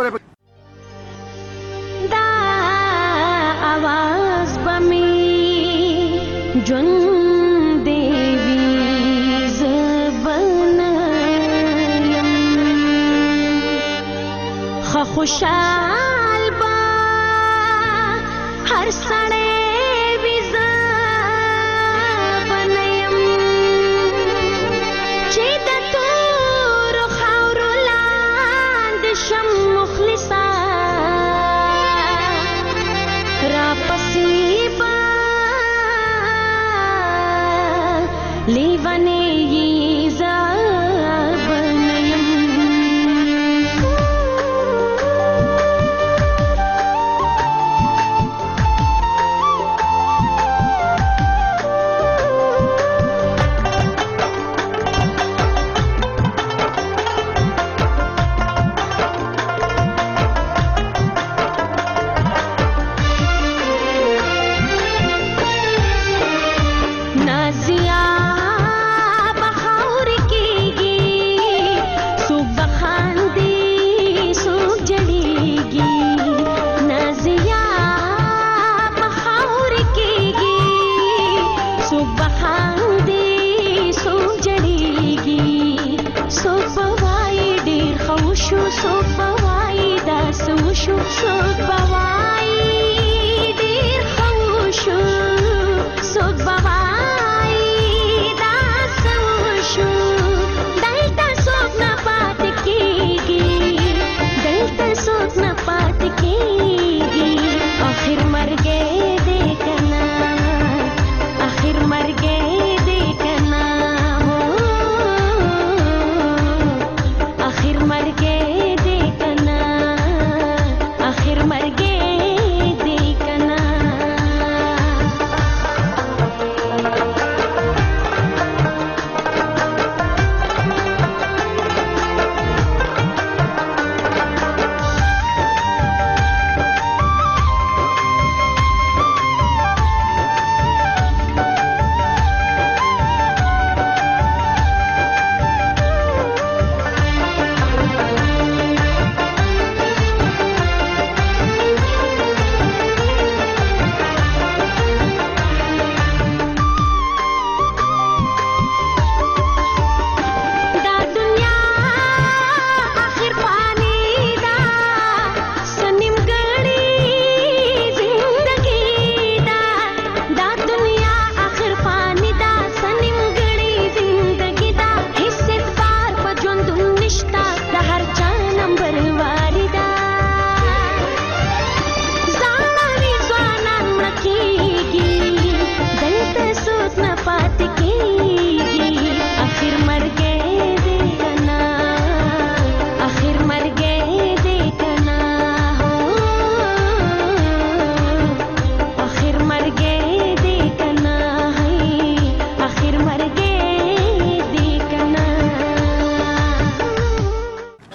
دا आवाज بمي جون دیوی زبنم خوشحال با هر سړی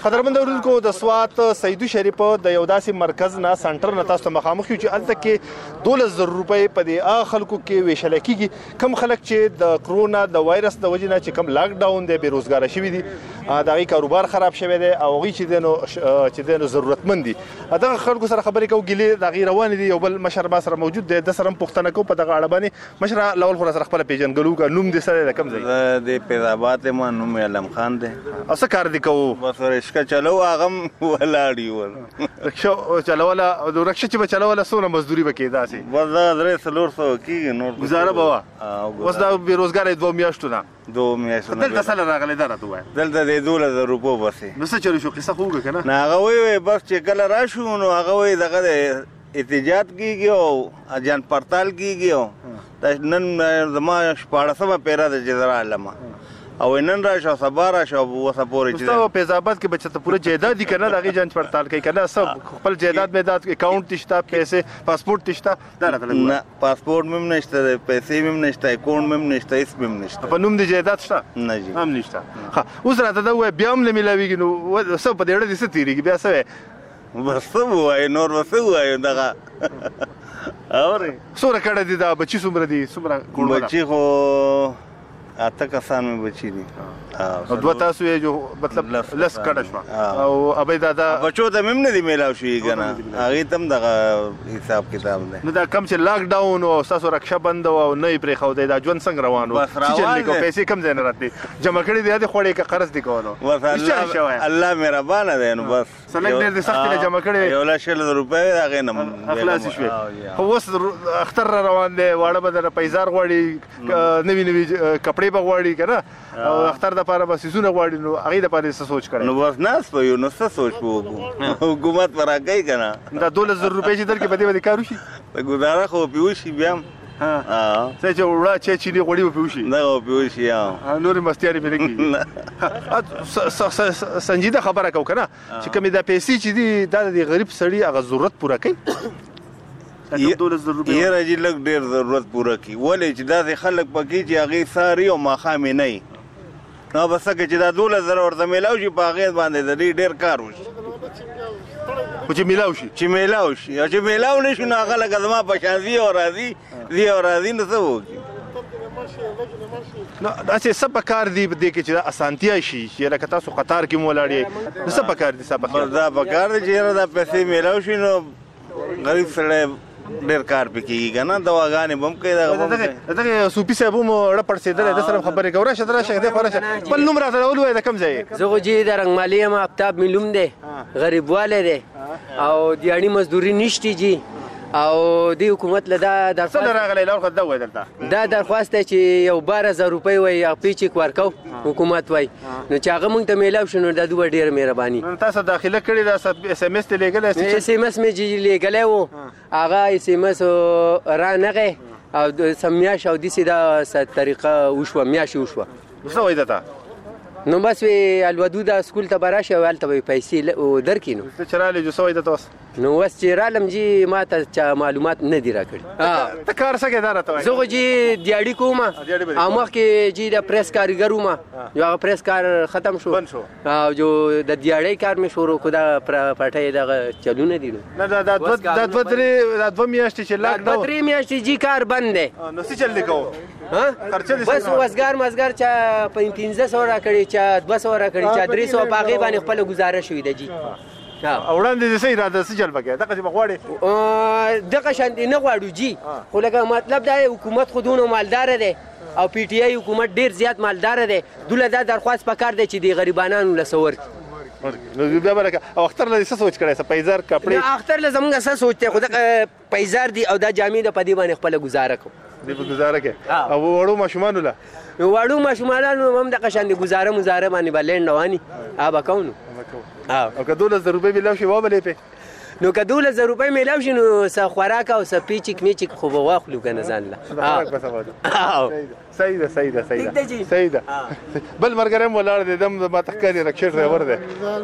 قدرمن اوریدونکو د سوات سیدو شریف د یو داسې مرکز نه سنټر نه تاسو مخامخ یو چې الته کې 12,000 روپۍ په دې خلکو کې ویشل کېږي کم خلک چې د کرونا د وایرس د وجې نه چې کم لاک ډاون دی بیروزګاره شوي دي د هغوی کاروبار خراب شوی دی او هغوی چې دی نو ضرورتمند دي دغه خلکو سره خبرې کوو ګیلې د هغوی روانې دي یو بل مشر ما سره موجود دی د سره هم پوښتنه کوو په دغه اړه باندې مشره لول خو سره خپله پېژنګلو که نوم دې څه دی د کوم ځای د فیض آباد یم نوم مې علم خان دی او څه کار دې کوو بس رکشه چلو هغه هم ولاړ یو رکشه چلوله د رکشه چې به چلوله څومره مزدوري به کېده هسې بس دا 300 کېږي نور ګزاره به وه اوس دا بېروزګاره یې 2 میاشتو نه 2 میاشتو نه دلته څه راغلی دا راته ووایه دلته د 12,000 روپو بسې نو څه چلو شو قصه خو وکړه که نه نه هغه وایي بس چې کله راشو نو هغه وایي دغه د احتجاج کېږي او جان پړتال کېږي او نن زما 14مه پیره ده چې زه رالمه او نن راشه سبا راشه اوسه پورې چې په فیض آباد کې بچته پوره جایداد دي که نه د هغې جانچ پړتال کوي که نه سب خپل جایداد میداد اکاونټ دي شته پیسې پاسپورټ دي شته دا راته لږ نه پاسپورټ مې هم نشته پیسې مې هم نشته اکاونټ مې هم نشته هېڅ مې هم نشته په نوم د جایداد شته نه جي هم نشته ښه اوس راته دا ووایه بیا هم نه میلاویږي نو څه په دې اړه دې څه تېرېږي بیا څه وایې بس څه ووایو نور به څه ووایو دغه اورې څومره کډه دي دا بچي څومره دي څومره بچي خو 8 کسان مې بچي دي او 2 تاسو یې جو مطلب لس کډه شوه او ابۍ دا بچو ته مې هم نه دي میلاو شوي که نه هغې ته هم دغه حساب کتاب دی نو دا کم چې لاک ډاون او ستاسو رکشه بنده وه او نه یې پرېښودی دا ژوند څنګه روان و څه چل دی پیسې کم ځای نه راتلې جمع کړي دي دې خوړې که قرض دي کولو بس الله مهربانه دی نو بس څه لږ ډېر دې سختې نه جمع کړې 1,00,000 روپۍ د هغې نه خلاصې شوې خو اوس اختر را روان دی واړه به درنه پیزار غواړي نوي نوي کپړې به غواړي که نه او اختر دپاره به څیزونه غواړي نو هغې دپاره یې څه سوچ کړی نو بس ناست به یو نو څه سوچ به وکړو حکومت به راکوي که نه دا 12,000 روپۍ چې درکړي په دې باندې کار وشي ګزاره خو به پرې وشي بیا هم څه چې وړه چای چیني غوړي به پرې وشي دغه به پرې وشي نورې مستیارې پرې نه کېږي سنجیده خبره کوو که نه چې کومې دا پیسې چې دي دا د غریب سړي هغه ضرورت پوره کوي یاره جي لږ ډېر ضرورت پوره کړي ولې چې داسې خلک پکې چې هغې سهار وي او ماښام یې نه وي نو به څه کوي چې دا 12,000 ورته میلاو شي په هغې باندې د دې ډېر کار وشي خو چې میلاو شي چې میلاو شي او چې میلاو نه شي نو هغه لکه زما په شان ځي او راځي نو څه وکړي نو داسې څه په کار دي دې کې چې دا اسانتیا شي چې لکه تاسو قطار کې مو ولاړ یې نو څه په کار دي دا په کار دي چې یاره دا پیسې میلاو شي نو غریب سړی ډېر کار پې کېږي که نه دواګانې به هم کوي دغه صوفي صاحب هم ړه پړسېدلی ده سره هم خبرې کوو راشه راشه دی خو راشه خپل نوم راته ووایه د کوم ځای زه خو چې د رنګمالي یم آفتاب مې نوم دی غریبوالی دی او دیاړي مزدوري نشته جي او دی حکومت له دا درخواست څه راغلی لور خو دا ووایه دلته دا درخواست دی چې یو 12,000 روپۍ وایي هغه چیک ورکو حکومت وایي نو چې هغه موږ ته میلاو شي نو دا دوه ډېره مهرباني تاسو داخله کړې ده اس ام اس ته لیږلی اس ام اس مې چې لیږلی و هغه اس ام اس رانغی او سم میاشت او داسې دا طریقه وشوه میاشتې وشوه څه وایي ده نو بس وی الودود سکول ته به راشي او هلته به پیسې درکړي نو ته چې رالې جو څه وایي درته اوس نو اوس چې رالم جي ما ته چا معلومات نه دي راکړي ته کار څه کوې دا راته وایه زه خو جي دیاړي کوم او مخکې جي د پریس کارګر وم یو هغه پریس کار ختم شو او جو د دیاړۍ کار مې شروع کړو دا پټۍ دغه چلونه دي نو دا 2 میاشتې چې لاک ډاون 2 میاشتې جي کار بند دی نو څه چل دی کوو بس وزګار مزګار چا 1500 راکړي چا 200 راکړي چا 300 په هغې باندې خپله ګزاره شوې ده جي وړاندې دې څه اراده څه جلبه کوې دغسې به غواړې دغه شانتې نه غواړو جي خو لکه مطلب دا حکومت خو دونه مالداره دی او پی ټي آی حکومت ډېر زیات مالداره دی دوله دا درخواست پکار دی چې د غریبانانو له څه ورکړي نو بیا به لکه او اختر له څه سوچ کړی څه پیزار کپړې اختر له زمونږ څه سوچ دی خو دغه پیزار دي او دا جامې ده په دې باندې خپله ګزاره کوو دې په ګزاره کې او وړو ماشومانو له وړو ماشومانو هم دغه شان د ګزاره مزاره باندې به لینډ رواني به کوو نو او که 12,000 روپۍ میلاو شي وابلې پې نو که 12,000 روپۍ میلاو شي نو څه خوراک او څه پیچک میچک خو به واخلو که نه ځان له صحیح ده بل مرګره مولاړ دې دم ما تخکاری رکشې ډرایور دی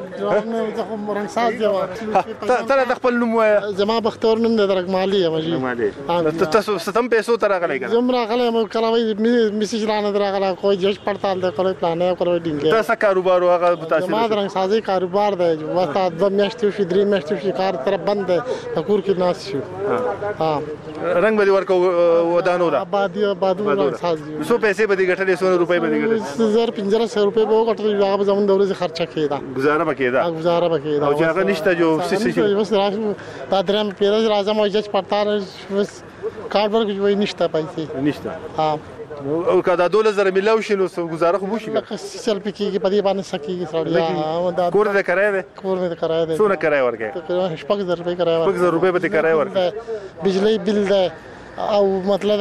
تر خپل نوم زما بختور نوم د درګمالي مجي تاسو ستم پیسو تر غلې کنه زم راغله مو کراوي میسج رانه دراغله کوئی جج پړتال د کوئی پلان کوي ډینګ تاسو کاروبار هغه تاسو زما درنګ سازي کاروبار دی واسطه د میاشتې شي 3 میاشتې شي کار تر بند دی کور کې ناس شو رنگ به ورکو ودانو دا آبادو سازي سو پیسې به دي ګټلې 100 روپۍ به دي ګټلې 1500 روپۍ به وګټل هغه زمون د ورځې خرچه کېدا گزاره بکېدا او چې هغه نشته جو سیسي بس راځم تا درم پیرز راځم او جج پړتال بس کارت ورک وای نشته پیسې نشته او کدا 12,000 ملاو شي نو گزاره خو بوشي سل پکې په دې باندې سکیږي سړی کور دې کرای دې څونه کرای ورکې 5,000 روپۍ کرای 5,000 روپۍ به کرای ورکې بجلی بل ده او مطلب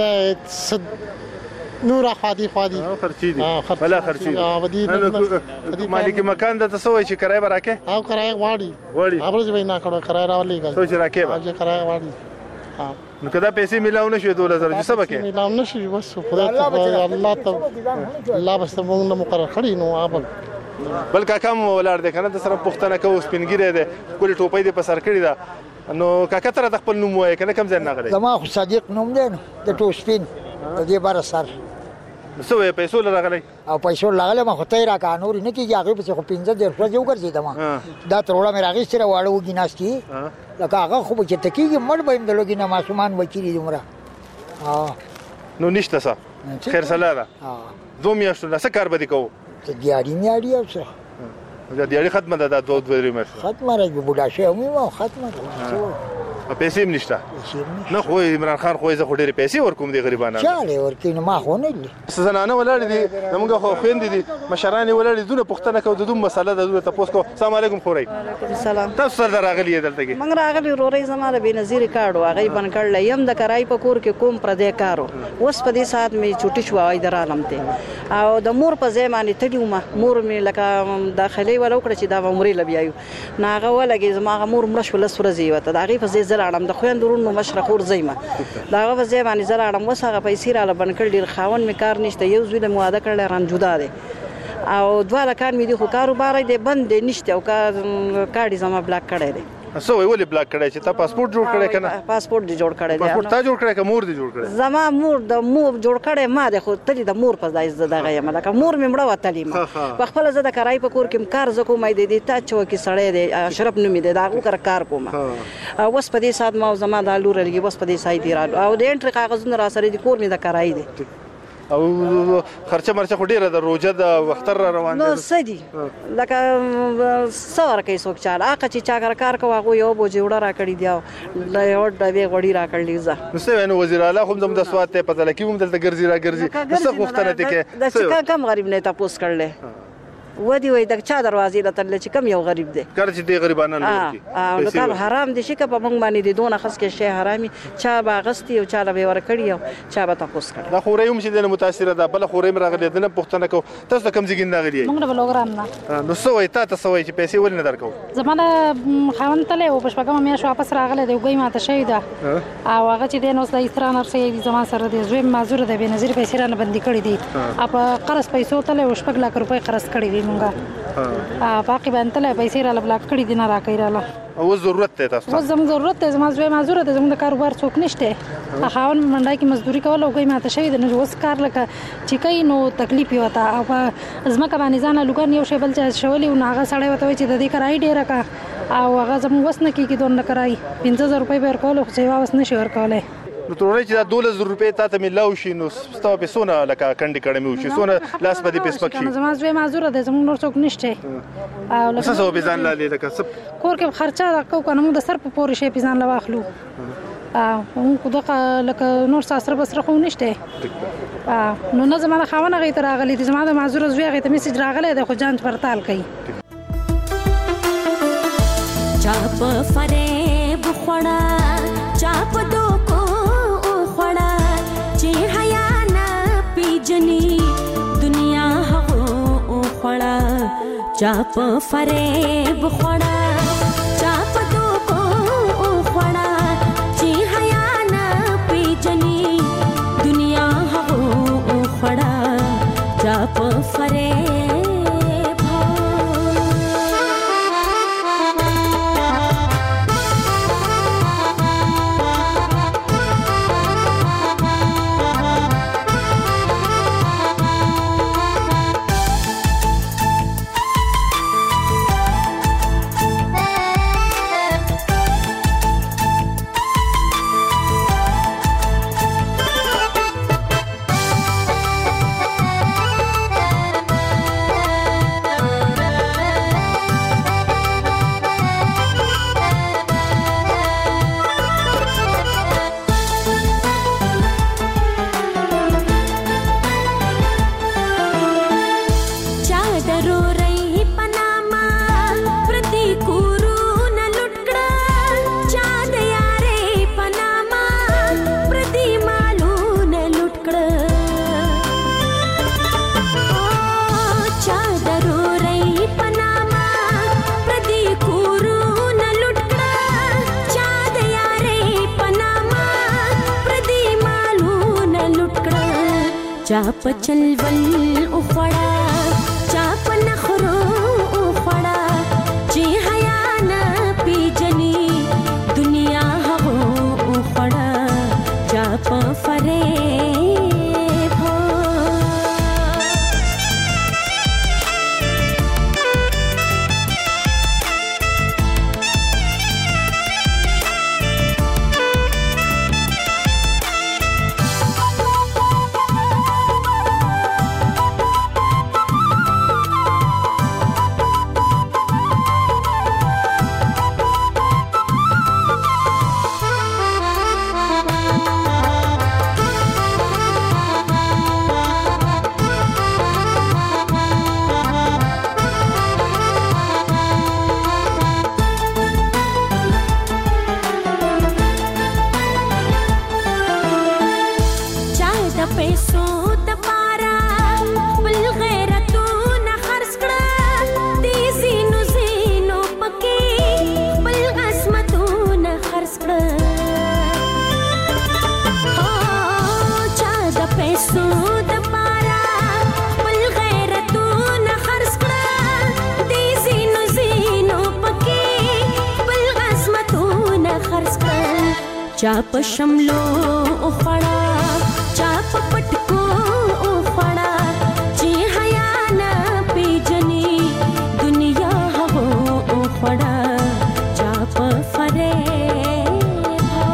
نور خادي خرچي دي بلا خرچي مالک مکان د تاسو چې کرای ورکې او کرای واړي خبرې به نه کړو کرای راولې سوچ راکې به کرای واړي نو کدا پیسې ملاو نشي 12,000 چې سبا کې ملاو نشي بس خدای ته الله بس موږ نه مقرر کړی نو ابل بل کاکا مو ولار دې کنه د سره پښتنه کو سپینګری دې کولې ټوپۍ دې په سر کړی دا نو کاکا تر د خپل نوم وای کنه کم ځای نه غړي زما خو صادق نوم دی د ټوسپین د دې بار سر سو پیسو لغلی او پیسو لغله ما خو ته را کانوري نه کیږي هغه په خو 15 ورځې وګرځیدم دا تروړه مې راغی سره واړو وګیناستی لکه هغه خو چې تکیږي مړ به د لوګینه ماشومان وکړي دومره نو نشته سا خیر سلاله دوه میاشتو نه څه کار به دي کوو دیاری او څه دا دیاری ختمه ده دا دوه میاشتې ختمه راځي بوډا شي او ختمه پیسې هم نشته نه خو عمران خان خو زه ډېرې پیسې ورکوم دي غریبانو چاله ورکې نو ما خو نه دي زنانه ولاړې دي زموږ خو خویندې دي مشرانې ولاړې دونه پوښتنه کوي د دوه مسله د دوه تاسو کو السلام علیکم خوري سلام تاسو سره راغلی دلته کې موږ راغلی رورې زماره به نظیر کارډ واغې بن کړل یم د کرای په کور کې کوم پر دې کارو اوس په دې سات می چوټي شو وای درالم ته او د مور په ځای باندې تډیو مور می لکه داخلي ولو کړ چې دا عمرې لبیایو ناغه ولګي زما مور مړ شو لس ورځې وته دا غي په ځای زراړم د خويندورونو مشرخور زېما داغه په ځای باندې زراړم وسغه پیسې را لبن کړ ډیر خاون می کار نشته یو زوی د مواده کړل ران جدا دي او دواله کار می دي خو کاروبار دی بند نشته او کارډي زما بلاک کړی دی سو ویلې بلاک کړی چې تا پاسپورت جوړ کړی کنه پاسپورت دی جوړ کړی دی پاسپورت تا جوړ کړی که مور دی جوړ کړی زما مور جوړ کړی ما د خو تلی د مور په ځای زده غیم لکه مور مې مړه وتلی ما په خپل زده کرای په کور کې کار زکو مې دی تا چو کې سړی دی اشرف نومې دی دا کو کار کوم اوس په دې سات ما زما د لور لګي اوس په دې سای دی را او د انټری کاغذونه را سره دی کور مې د کرای دی او خرچه مرچه خو ډیره د روزه د وختر روان دي نو سدي لکه څور کې څوک چاله اګه چې چا کار کوي هغه یو بوجي وړه را کړی دی لا یو ډبې غوړی را کړلی ځه نو څه نو وزیر اعلی هم زم د سواد ته پته لکه هم دلته ګرځي را ګرځي څه وختنه ته کې د څه کم غریب نه تاسو کړل ودی وای د چا دروازې لته چې کم یو غریب دی کار چې دی غریبانه نه ورکی نو دا حرام دي چې په موږ باندې دي دونه خاص کې شی حرامي چا باغستی او چا به ور کړی او چا به تاسو کړ دا خورې هم چې د متاثر ده بل خورې مرغلې د نه پښتنه کو تاسو کم ځګین نه غلی موږ د بلوګرام نه نو سو وای تاسو وای چې پیسې ول نه درکو زمانه خاون تله او پښپګم مې شو واپس راغله دی وګي ماته شي دا او هغه چې د نو د استران ارسي زما سره د زوی معذور ده به نظر پیسې رانه بندي کړی دي اپ قرض پیسو تله او 6 لک روپۍ قرض کړی دي موږ باقي باندې له پیسې را بلاک کړی دي نه راکې رااله او ضرورت ته تاسو زم ضرورت ته زما زوی معذور ده زموږ کاروبار څوک نشته خاون منډای کې مزدوري کول او کوي ماته شوی د نو وس کار لکه چې کای نو تکلیف وتا او زما کبا نزان لګان یو شی بل چا شولې او هغه سړی وته چې د دې کرای ډیره کا او هغه زموږ وس نه کیږي دون نه کرای 15000 روپۍ به ورکول خو ځای واس نشي ورکولای نو ترونه چې 12,000 روپۍ ته ملاو شي نو ستو په سونه لکه کندي کړه مې وشي سونه لاس په دې پسپک شي زما زوی معذور ده زموږ نور څوک نشته او لکه څه به ځان لاله لکه سب کور کې خرچه راکو کنه موږ د سر په پورې شي په ځان لا واخلو موږ دغه لکه نور ساسره بس رخو نشته نو نه زما خاونه غي تر غلي دي زما د معذور زوی غي ته میسج راغله د خو جانچ پرتال کوي چاپ فریب خوڑا چاپ دوکو خوڑا چې حیا نه پیجنی دنیا هغو خوڑا چاپ فریب خوڑا چاپ دوکو په فریب هو चाप चलवल उखड़ा चाप नखरो उखड़ा जी हया न पीजनी दुनिया हो उखड़ा चाप फरेब हो चाप शमलो उखड़ा चाप पटको उखड़ा जी हया न पीजनी दुनिया हो उखड़ा चाप फरेब हो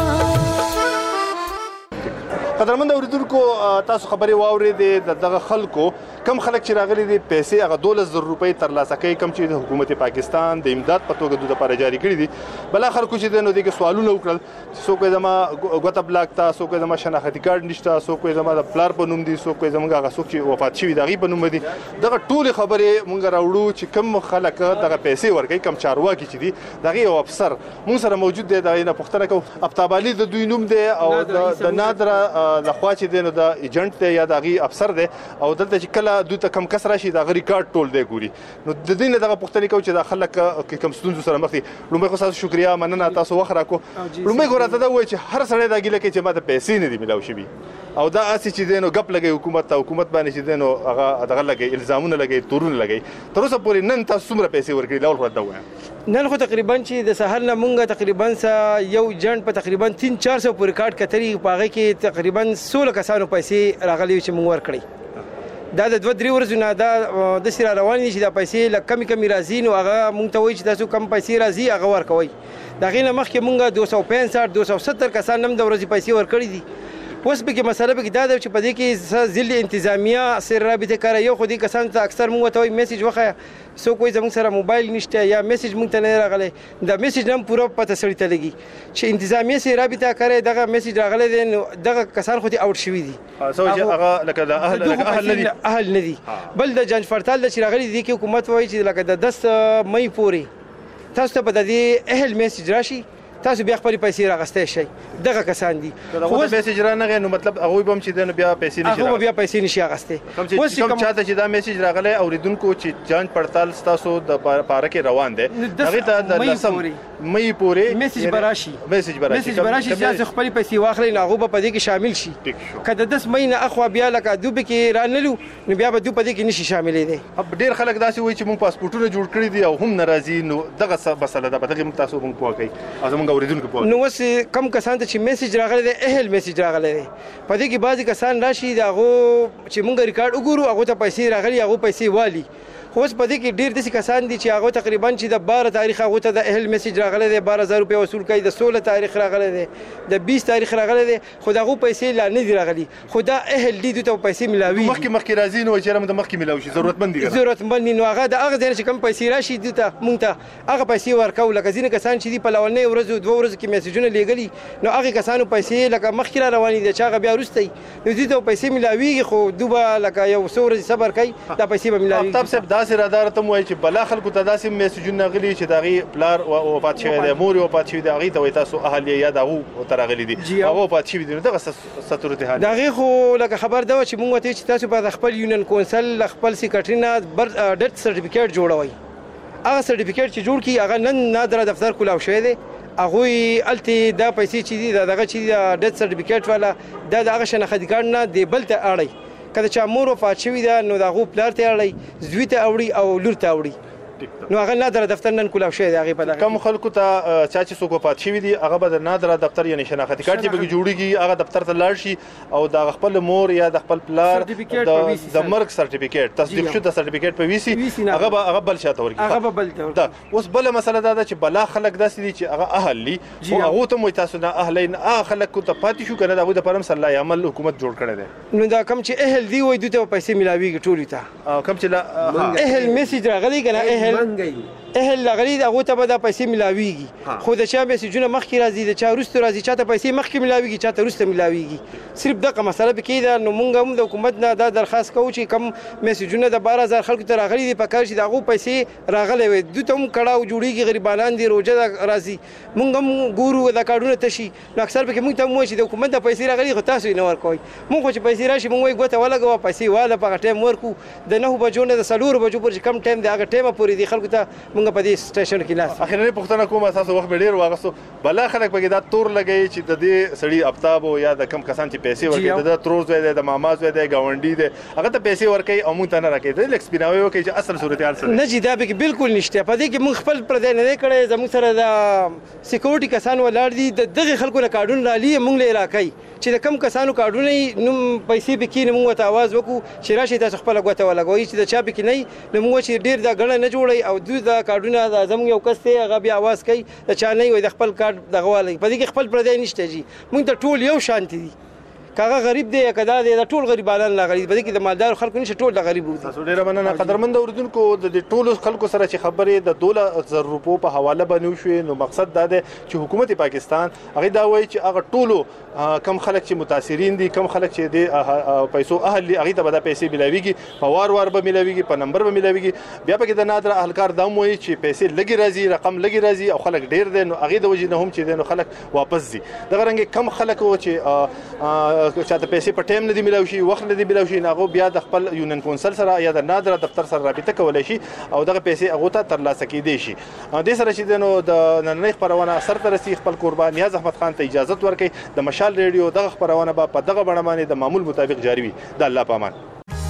قدرمن اوریدونکو تاسو خبري واورېدې دغه خلکو کم خلک چې راغلي دي پیسې هغه 12000 روپۍ ترلاسه کوي کم چې د حکومت پاکستان د امداد په توګه د لپاره جاری کړي دي بل خلکو چې نو دغه سوالونه وکړل څوک زما غوته بلاک تا څوک زما شناختی کارت نشته څوک زما د پلار په نوم دي څوک زما هغه څوک چې وفات شوی دغه په نوم دي دغه ټول خبرې مونږ راوړو چې کم خلک دغه پیسې ورکړي کم چارواکي چې دي دغه یو افسر مونږ سره موجود دی دغه نه پوښتنه کوو ابتابالي د دوی نوم دی او د نادره لخوا چې دی نو د ایجنټ دی یا دغه افسر دی او دلته چې کله دوی ته کم کس راشي دا ریکارډ ټول دی ګوري نو د دې نه دغه پوښتنه کوي چې دا خلک کم ستونزو سره مخ دي لومړی خو تاسو شکریا مننه تاسو وخت راکو لومړی ګوره ته دا وایي چې هر سړی دا ګیله کوي چې ماته پیسې نه دي ملاو شي او دا اسی چې دی نو غپ لګي حکومت باندې چې دی نو هغه دغه لګي الزامونه لګي تورونه لګي تر اوسه پورې نن تاسو څومره پیسې ورکړي لاول خو دا وایم نن خو تقریبا چې د سحر نه مونږه تقریبا یو جنټ په تقریبا 3-400 پورې کارت کتري پاغه کې تقریبا 16 کسانو پیسې راغلي چې مونږ ورکړي دا د 2-3 ورځې نه دا د سره روان دي چې دا پیسې لکه کمی راځي نو هغه مونږ ته وایي چې تاسو کم پیسې راځي هغه ورکوي دا غینه مخکې مونږه 265-270 کسان نم د ورځې پیسې ورکړي دي اوس به کې مسله به کې دا چې په دې کې ځل انتظامیه سره رابطه کوي یو خو دې کسان ته اکثر مونږ ته وایي میسج وخه سو کوئی زموږ سره موبایل نشته یا میسج مونږ ته نه راغلی دا میسج هم پوره پته سړی ته لګي چې انتظامیه سره رابطه کوي دغه میسج راغلی دی دغه کسان خو دې اوټ شوی دي هغه لکه د اهل ندي بل د جنج فرتال چې راغلی دی کې حکومت وایي چې لکه د 10 مې پورې تاسو ته په دې اهل میسج راشي تاسو بیا خپل پیسې راغستې شي دغه کسان دي خو میسج را نه نو مطلب هغه به چې دنه بیا پیسې نشي هغه بیا پیسې نشي راغستې کوم چاته چې دا میسج راغلی اوریدونکو چې جانچ پړتال تاسو د پاره کې روان دي هغه ته د لسم مې پورې میسج براشي چې تاسو خپل پیسې واخلئ نو هغه په دې کې شامل شي کله د 10 مې نه اخوا بیا لکه دوبه کې رانلو نو بیا به دوبه دې کې نشي شاملې دي ډیر خلک داسې وایي چې موږ پاسپورتونه جوړ کړی دي او هم ناراضي نو دغه مسله ده په دغه تاسو موږ پوهی ازمن اوریدونکو پوهی نو وس کم کسان ته چې میسج راغلی دی اهل میسج راغلی دی په دې کې بعضی کسان راشي دا غو چې موږ ریکارډ وګورو هغه ته پیسې راغلي هغه پیسې والی خو اوس په دې کې ډیر داسې کسان دي چې هغه تقریبا چې د 12 تاریخ هغه ته د اهل میسج راغلی دی 12000 روپیا وصول کوي د 16 تاریخ راغلی دی د 20 تاریخ راغلی دی خو دا غو پیسې لا نه دی راغلي خو دا اهل دي ته پیسې ملاوي مخکې راځي نو چې موږ مخکې ملاوي شي ضرورتمند نو هغه د هغه ځای چې کم پیسې راشي دي ته موږ ته هغه پیسې ورکو لکه ځینې کسان چې دی په لوړنۍ ورځو 2 ورځې کې میسجونه لګلي نو هغه کسانو پیسې لکه مخکې روانې دي چې هغه بیا وروستي نو دي ته پیسې ملاويږي خو دوبه لکه یو څو ورځې صبر کوي دا پیسې به ملاوي تاسو صاحب داسې رادار ته وایي چې بلا خلکو ته داسې میسجونه غلي چې داغي پلار وفات شوی دی مور وفات شوی دی هغه ته وایي تاسو اهل یا دغه ترغلي دي هغه وفات شوی دی دغه صورت حال دغه خو لکه خبر دا چې موږ ته چې تاسو په خپل یونین کونسل خپل سیکریټرینا ډیت سرټیفیکیټ جوړوي هغه سرټیفیکیټ چې جوړ کی هغه نن نادره دفتر کولاو شوی دی هغه الته دا پیسې چې دي دغه چې ډیت سرټیفیکیټ والا دا دغه شناخت کارت نه دی بل ته اړي کله چې مور وفات شوی دا نو دغه پلار ته اړي زوی ته اوړي او لور ته اوړي نو هغه نادره دفتر نن کولاو شوی دی هغه په دغه کوم خلکو ته چې څوک وفات شوی دی هغه به د نادره دفتر یعنی شناخت کارت به جوړیږي هغه دفتر ته لاړ شي او د خپل مور یا د خپل پلار د مرګ سرټیفیکیټ تصدیق شوی د سرټیفیکیټ په ویسي هغه بل شاته ورګي هغه بل دا اوس بل مسله دا چې بلا خلک داسې دي چې هغه اهل لي او هغه ته مو تاسو نه اهلین خلک کو ته پاتې شو کنه دا د پرم صلی الله عمل حکومت جوړ کړی دی نو دا کم چې اهل دی وای دوی ته پیسې ملاويږي ټول ته کم چې اهل میسج راغلی کنه اهل لغلی دغه ته به د پیسې ملاويږي خو د چا میسجونه مخکې راځي د چا وروسته راځي چاته پیسې مخکې ملاويږي چاته وروسته ملاويږي صرف دغه مسله به کې ده نو مونږ هم د حکومت نه دا درخواست کوو چې کم میسجونه د 12000 خلکو ته راغلي دي په کار چې دغه پیسې راغلي وي دوی ته هم کړهو جوړیږي غریبانان دي روزه راځي مونږ هم ګورو د کارډونه تشي نو اکثر به مونږ ته مو چې د حکومت د پیسې راغلي خو تاسو نه ورکوي مونږ خو چې پیسې راشي مونږ وي ګوته ولګو پیسې واله په ټیم ورکو د 9 بجو نه د 4 بجو پر کم ټیم دی هغه ټیم پورې دي خلکو ته مونږ په دې سټیشن کې لاس اخیرا پښتنه کوم اساس وخت ډیر واغسو بلا خلک پکې دا تور لګي چې د دې سړی افتاب او یا د کم کسان چې پیسې ورکړي د تروز وي د ماماز وي د گاونډي دي هغه ته پیسې ورکړي او مونږ ته نه راکړي د لیکسپیناوي وکړي چې اصل صورتحال سره نه جی دا به بالکل نشته په دې کې مونږ خپل پردې نه کړي زموږ سره د سکیورټي کسان ولاړ دي دغه خلکو نه کارډون را لې مونږ له راکړي چې د کم کسانو کارډونه نو پیسې به کې نو ته आवाज وکړو چې راشي تاسو خپل غوته ولګوي چې د چا به کې نه نو موږ چې ډیر دا غړ نه جوړي او دوی دا کارډونه د زموږ یو کس ته هغه بیا आवाज کوي د چا نه وي د خپل کارت دغه والی په دې کې خپل پردې نشته جی موږ ته ټول یو شانتي دي کاغه غریب دی کدا دی د ټول غریبانو لا غریب دی د مالدار خلکو نشه ټول د غریب دي تاسو ډیر مننه قدرمند اوردونکو د ټولو خلکو سره چې خبرې د 2000 روپو په حواله باندې شوې نو مقصد دا دی چې حکومت پاکستان هغه دا وایي چې هغه ټولو کم خلک چې متاثرین دي کم خلک چې د پیسو اهل هغه ته به پیسې ملاويږي په وار به ملاويږي په نمبر به ملاويږي بیا پکې د نادر اهلکار دا وایي چې پیسې لګي راځي رقم لګي راځي او خلک ډیر دي نو هغه د وجې نه هم چې دي نو خلک واپس دي دا رنګ کم خلک و چې چاته پیسې ټیم نه دی ملاوي شي وخت نه دی ملاوي شي ناغو بیا د خپل یونین کونسل سره یا د نادره دفتر سره رابطه کولای شي او دغه پیسې هغه ته ترلاسه کیدي شي د سره چې نو د نننۍ خبرونه سر ترسي خپل قربان نیاز احمد خان ته اجازه ورکړي د مشال ریډیو دغه خبرونه په دغه بڼه باندې د معمول مطابق جاری وي د الله پامان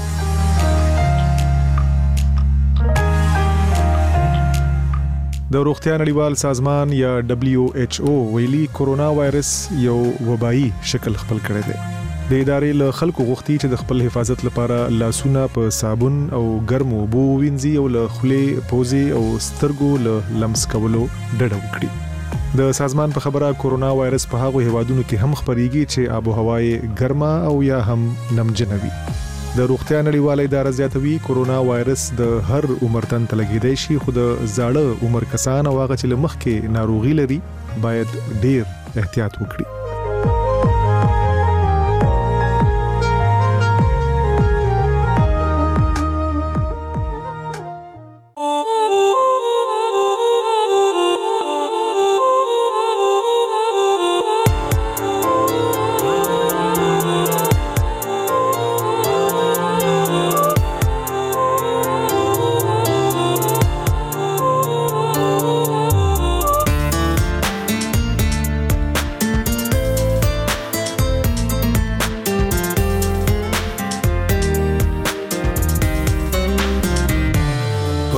د روغتیا نړیوال سازمان یا WHO ویلي کورونا وایرس یو وبایي شکل خپل کړی دی د ادارې له خلکو غوښتي چې د خپل حفاظت لپاره لاسونه په صابون او ګرمو اوبو وینځي او له خولې پوزې او سترګو له لمس کولو ډډه وکړي د سازمان په خبره کورونا وایرس په هغو هیوادونو کې هم خپريږي چې آب او هوا یې ګرمه او یا هم نمجنه وي د روغتیا نړیواله اداره زیاتوي کورونا وایرس د هر عمر تن ته لګیدای شي خو د زاړه عمر کسان او هغه چې مخکې ناروغي لري باید ډیر احتیاط وکړي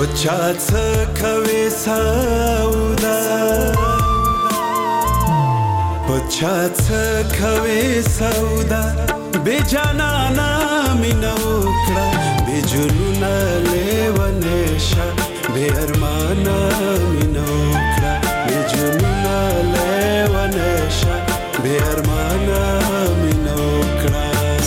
پچا څه کوي سودا پچا څه کوي سودا بے جانانا مینا وکړه بے جنونا لیونه شه بے ارمانا مینا وکړه بے جنونا لیونه شه بے ارمانا مینا وکړه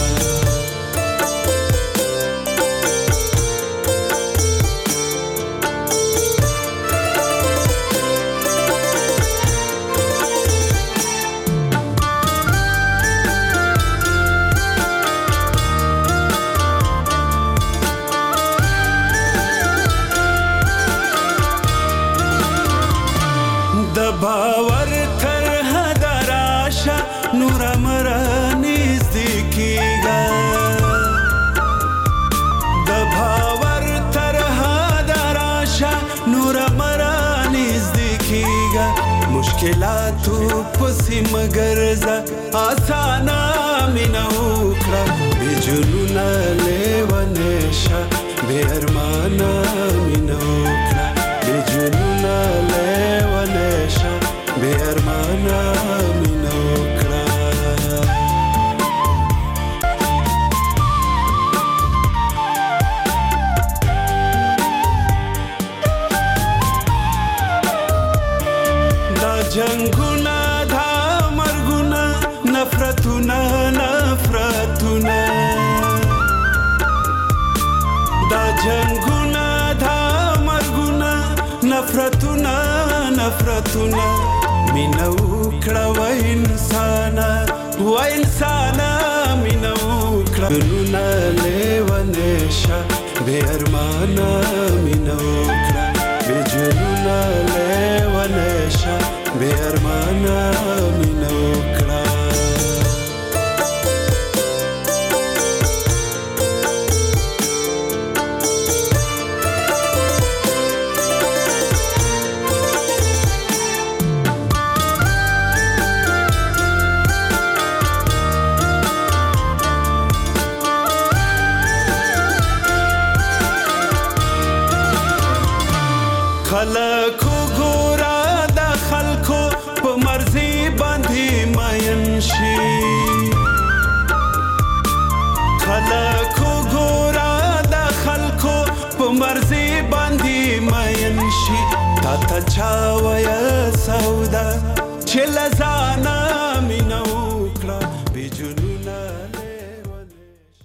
باور تر حد راشه نور مرا نزدې کیږه د باور تر حد راشه نور مرا نزدې کیږه مشکلاتو پسې مگر ز آسانا مینا وکړه بے جنونا لیونه شه بے ارمانا مینا وکړه بے جنونا لیونه شه بے ارمانا مینا وکړه دا جنگونه دا مرګونه نفرتونه نفرتونه دا جنگونه دا مرګونه نفرتونه نفرتونه مینا وکړه و انسانا مینا وکړه جنونا لیونه شه بے ارمانا مینا وکړه بے جنونا لیونه شه بے ارمانا مینا وکړه خلکو ګورا د خلکو په مرزي باندې ماین شي خلکو ګورا د خلکو په مرزي باندې ماین شي تا ته چا ویا سودا چې لزانا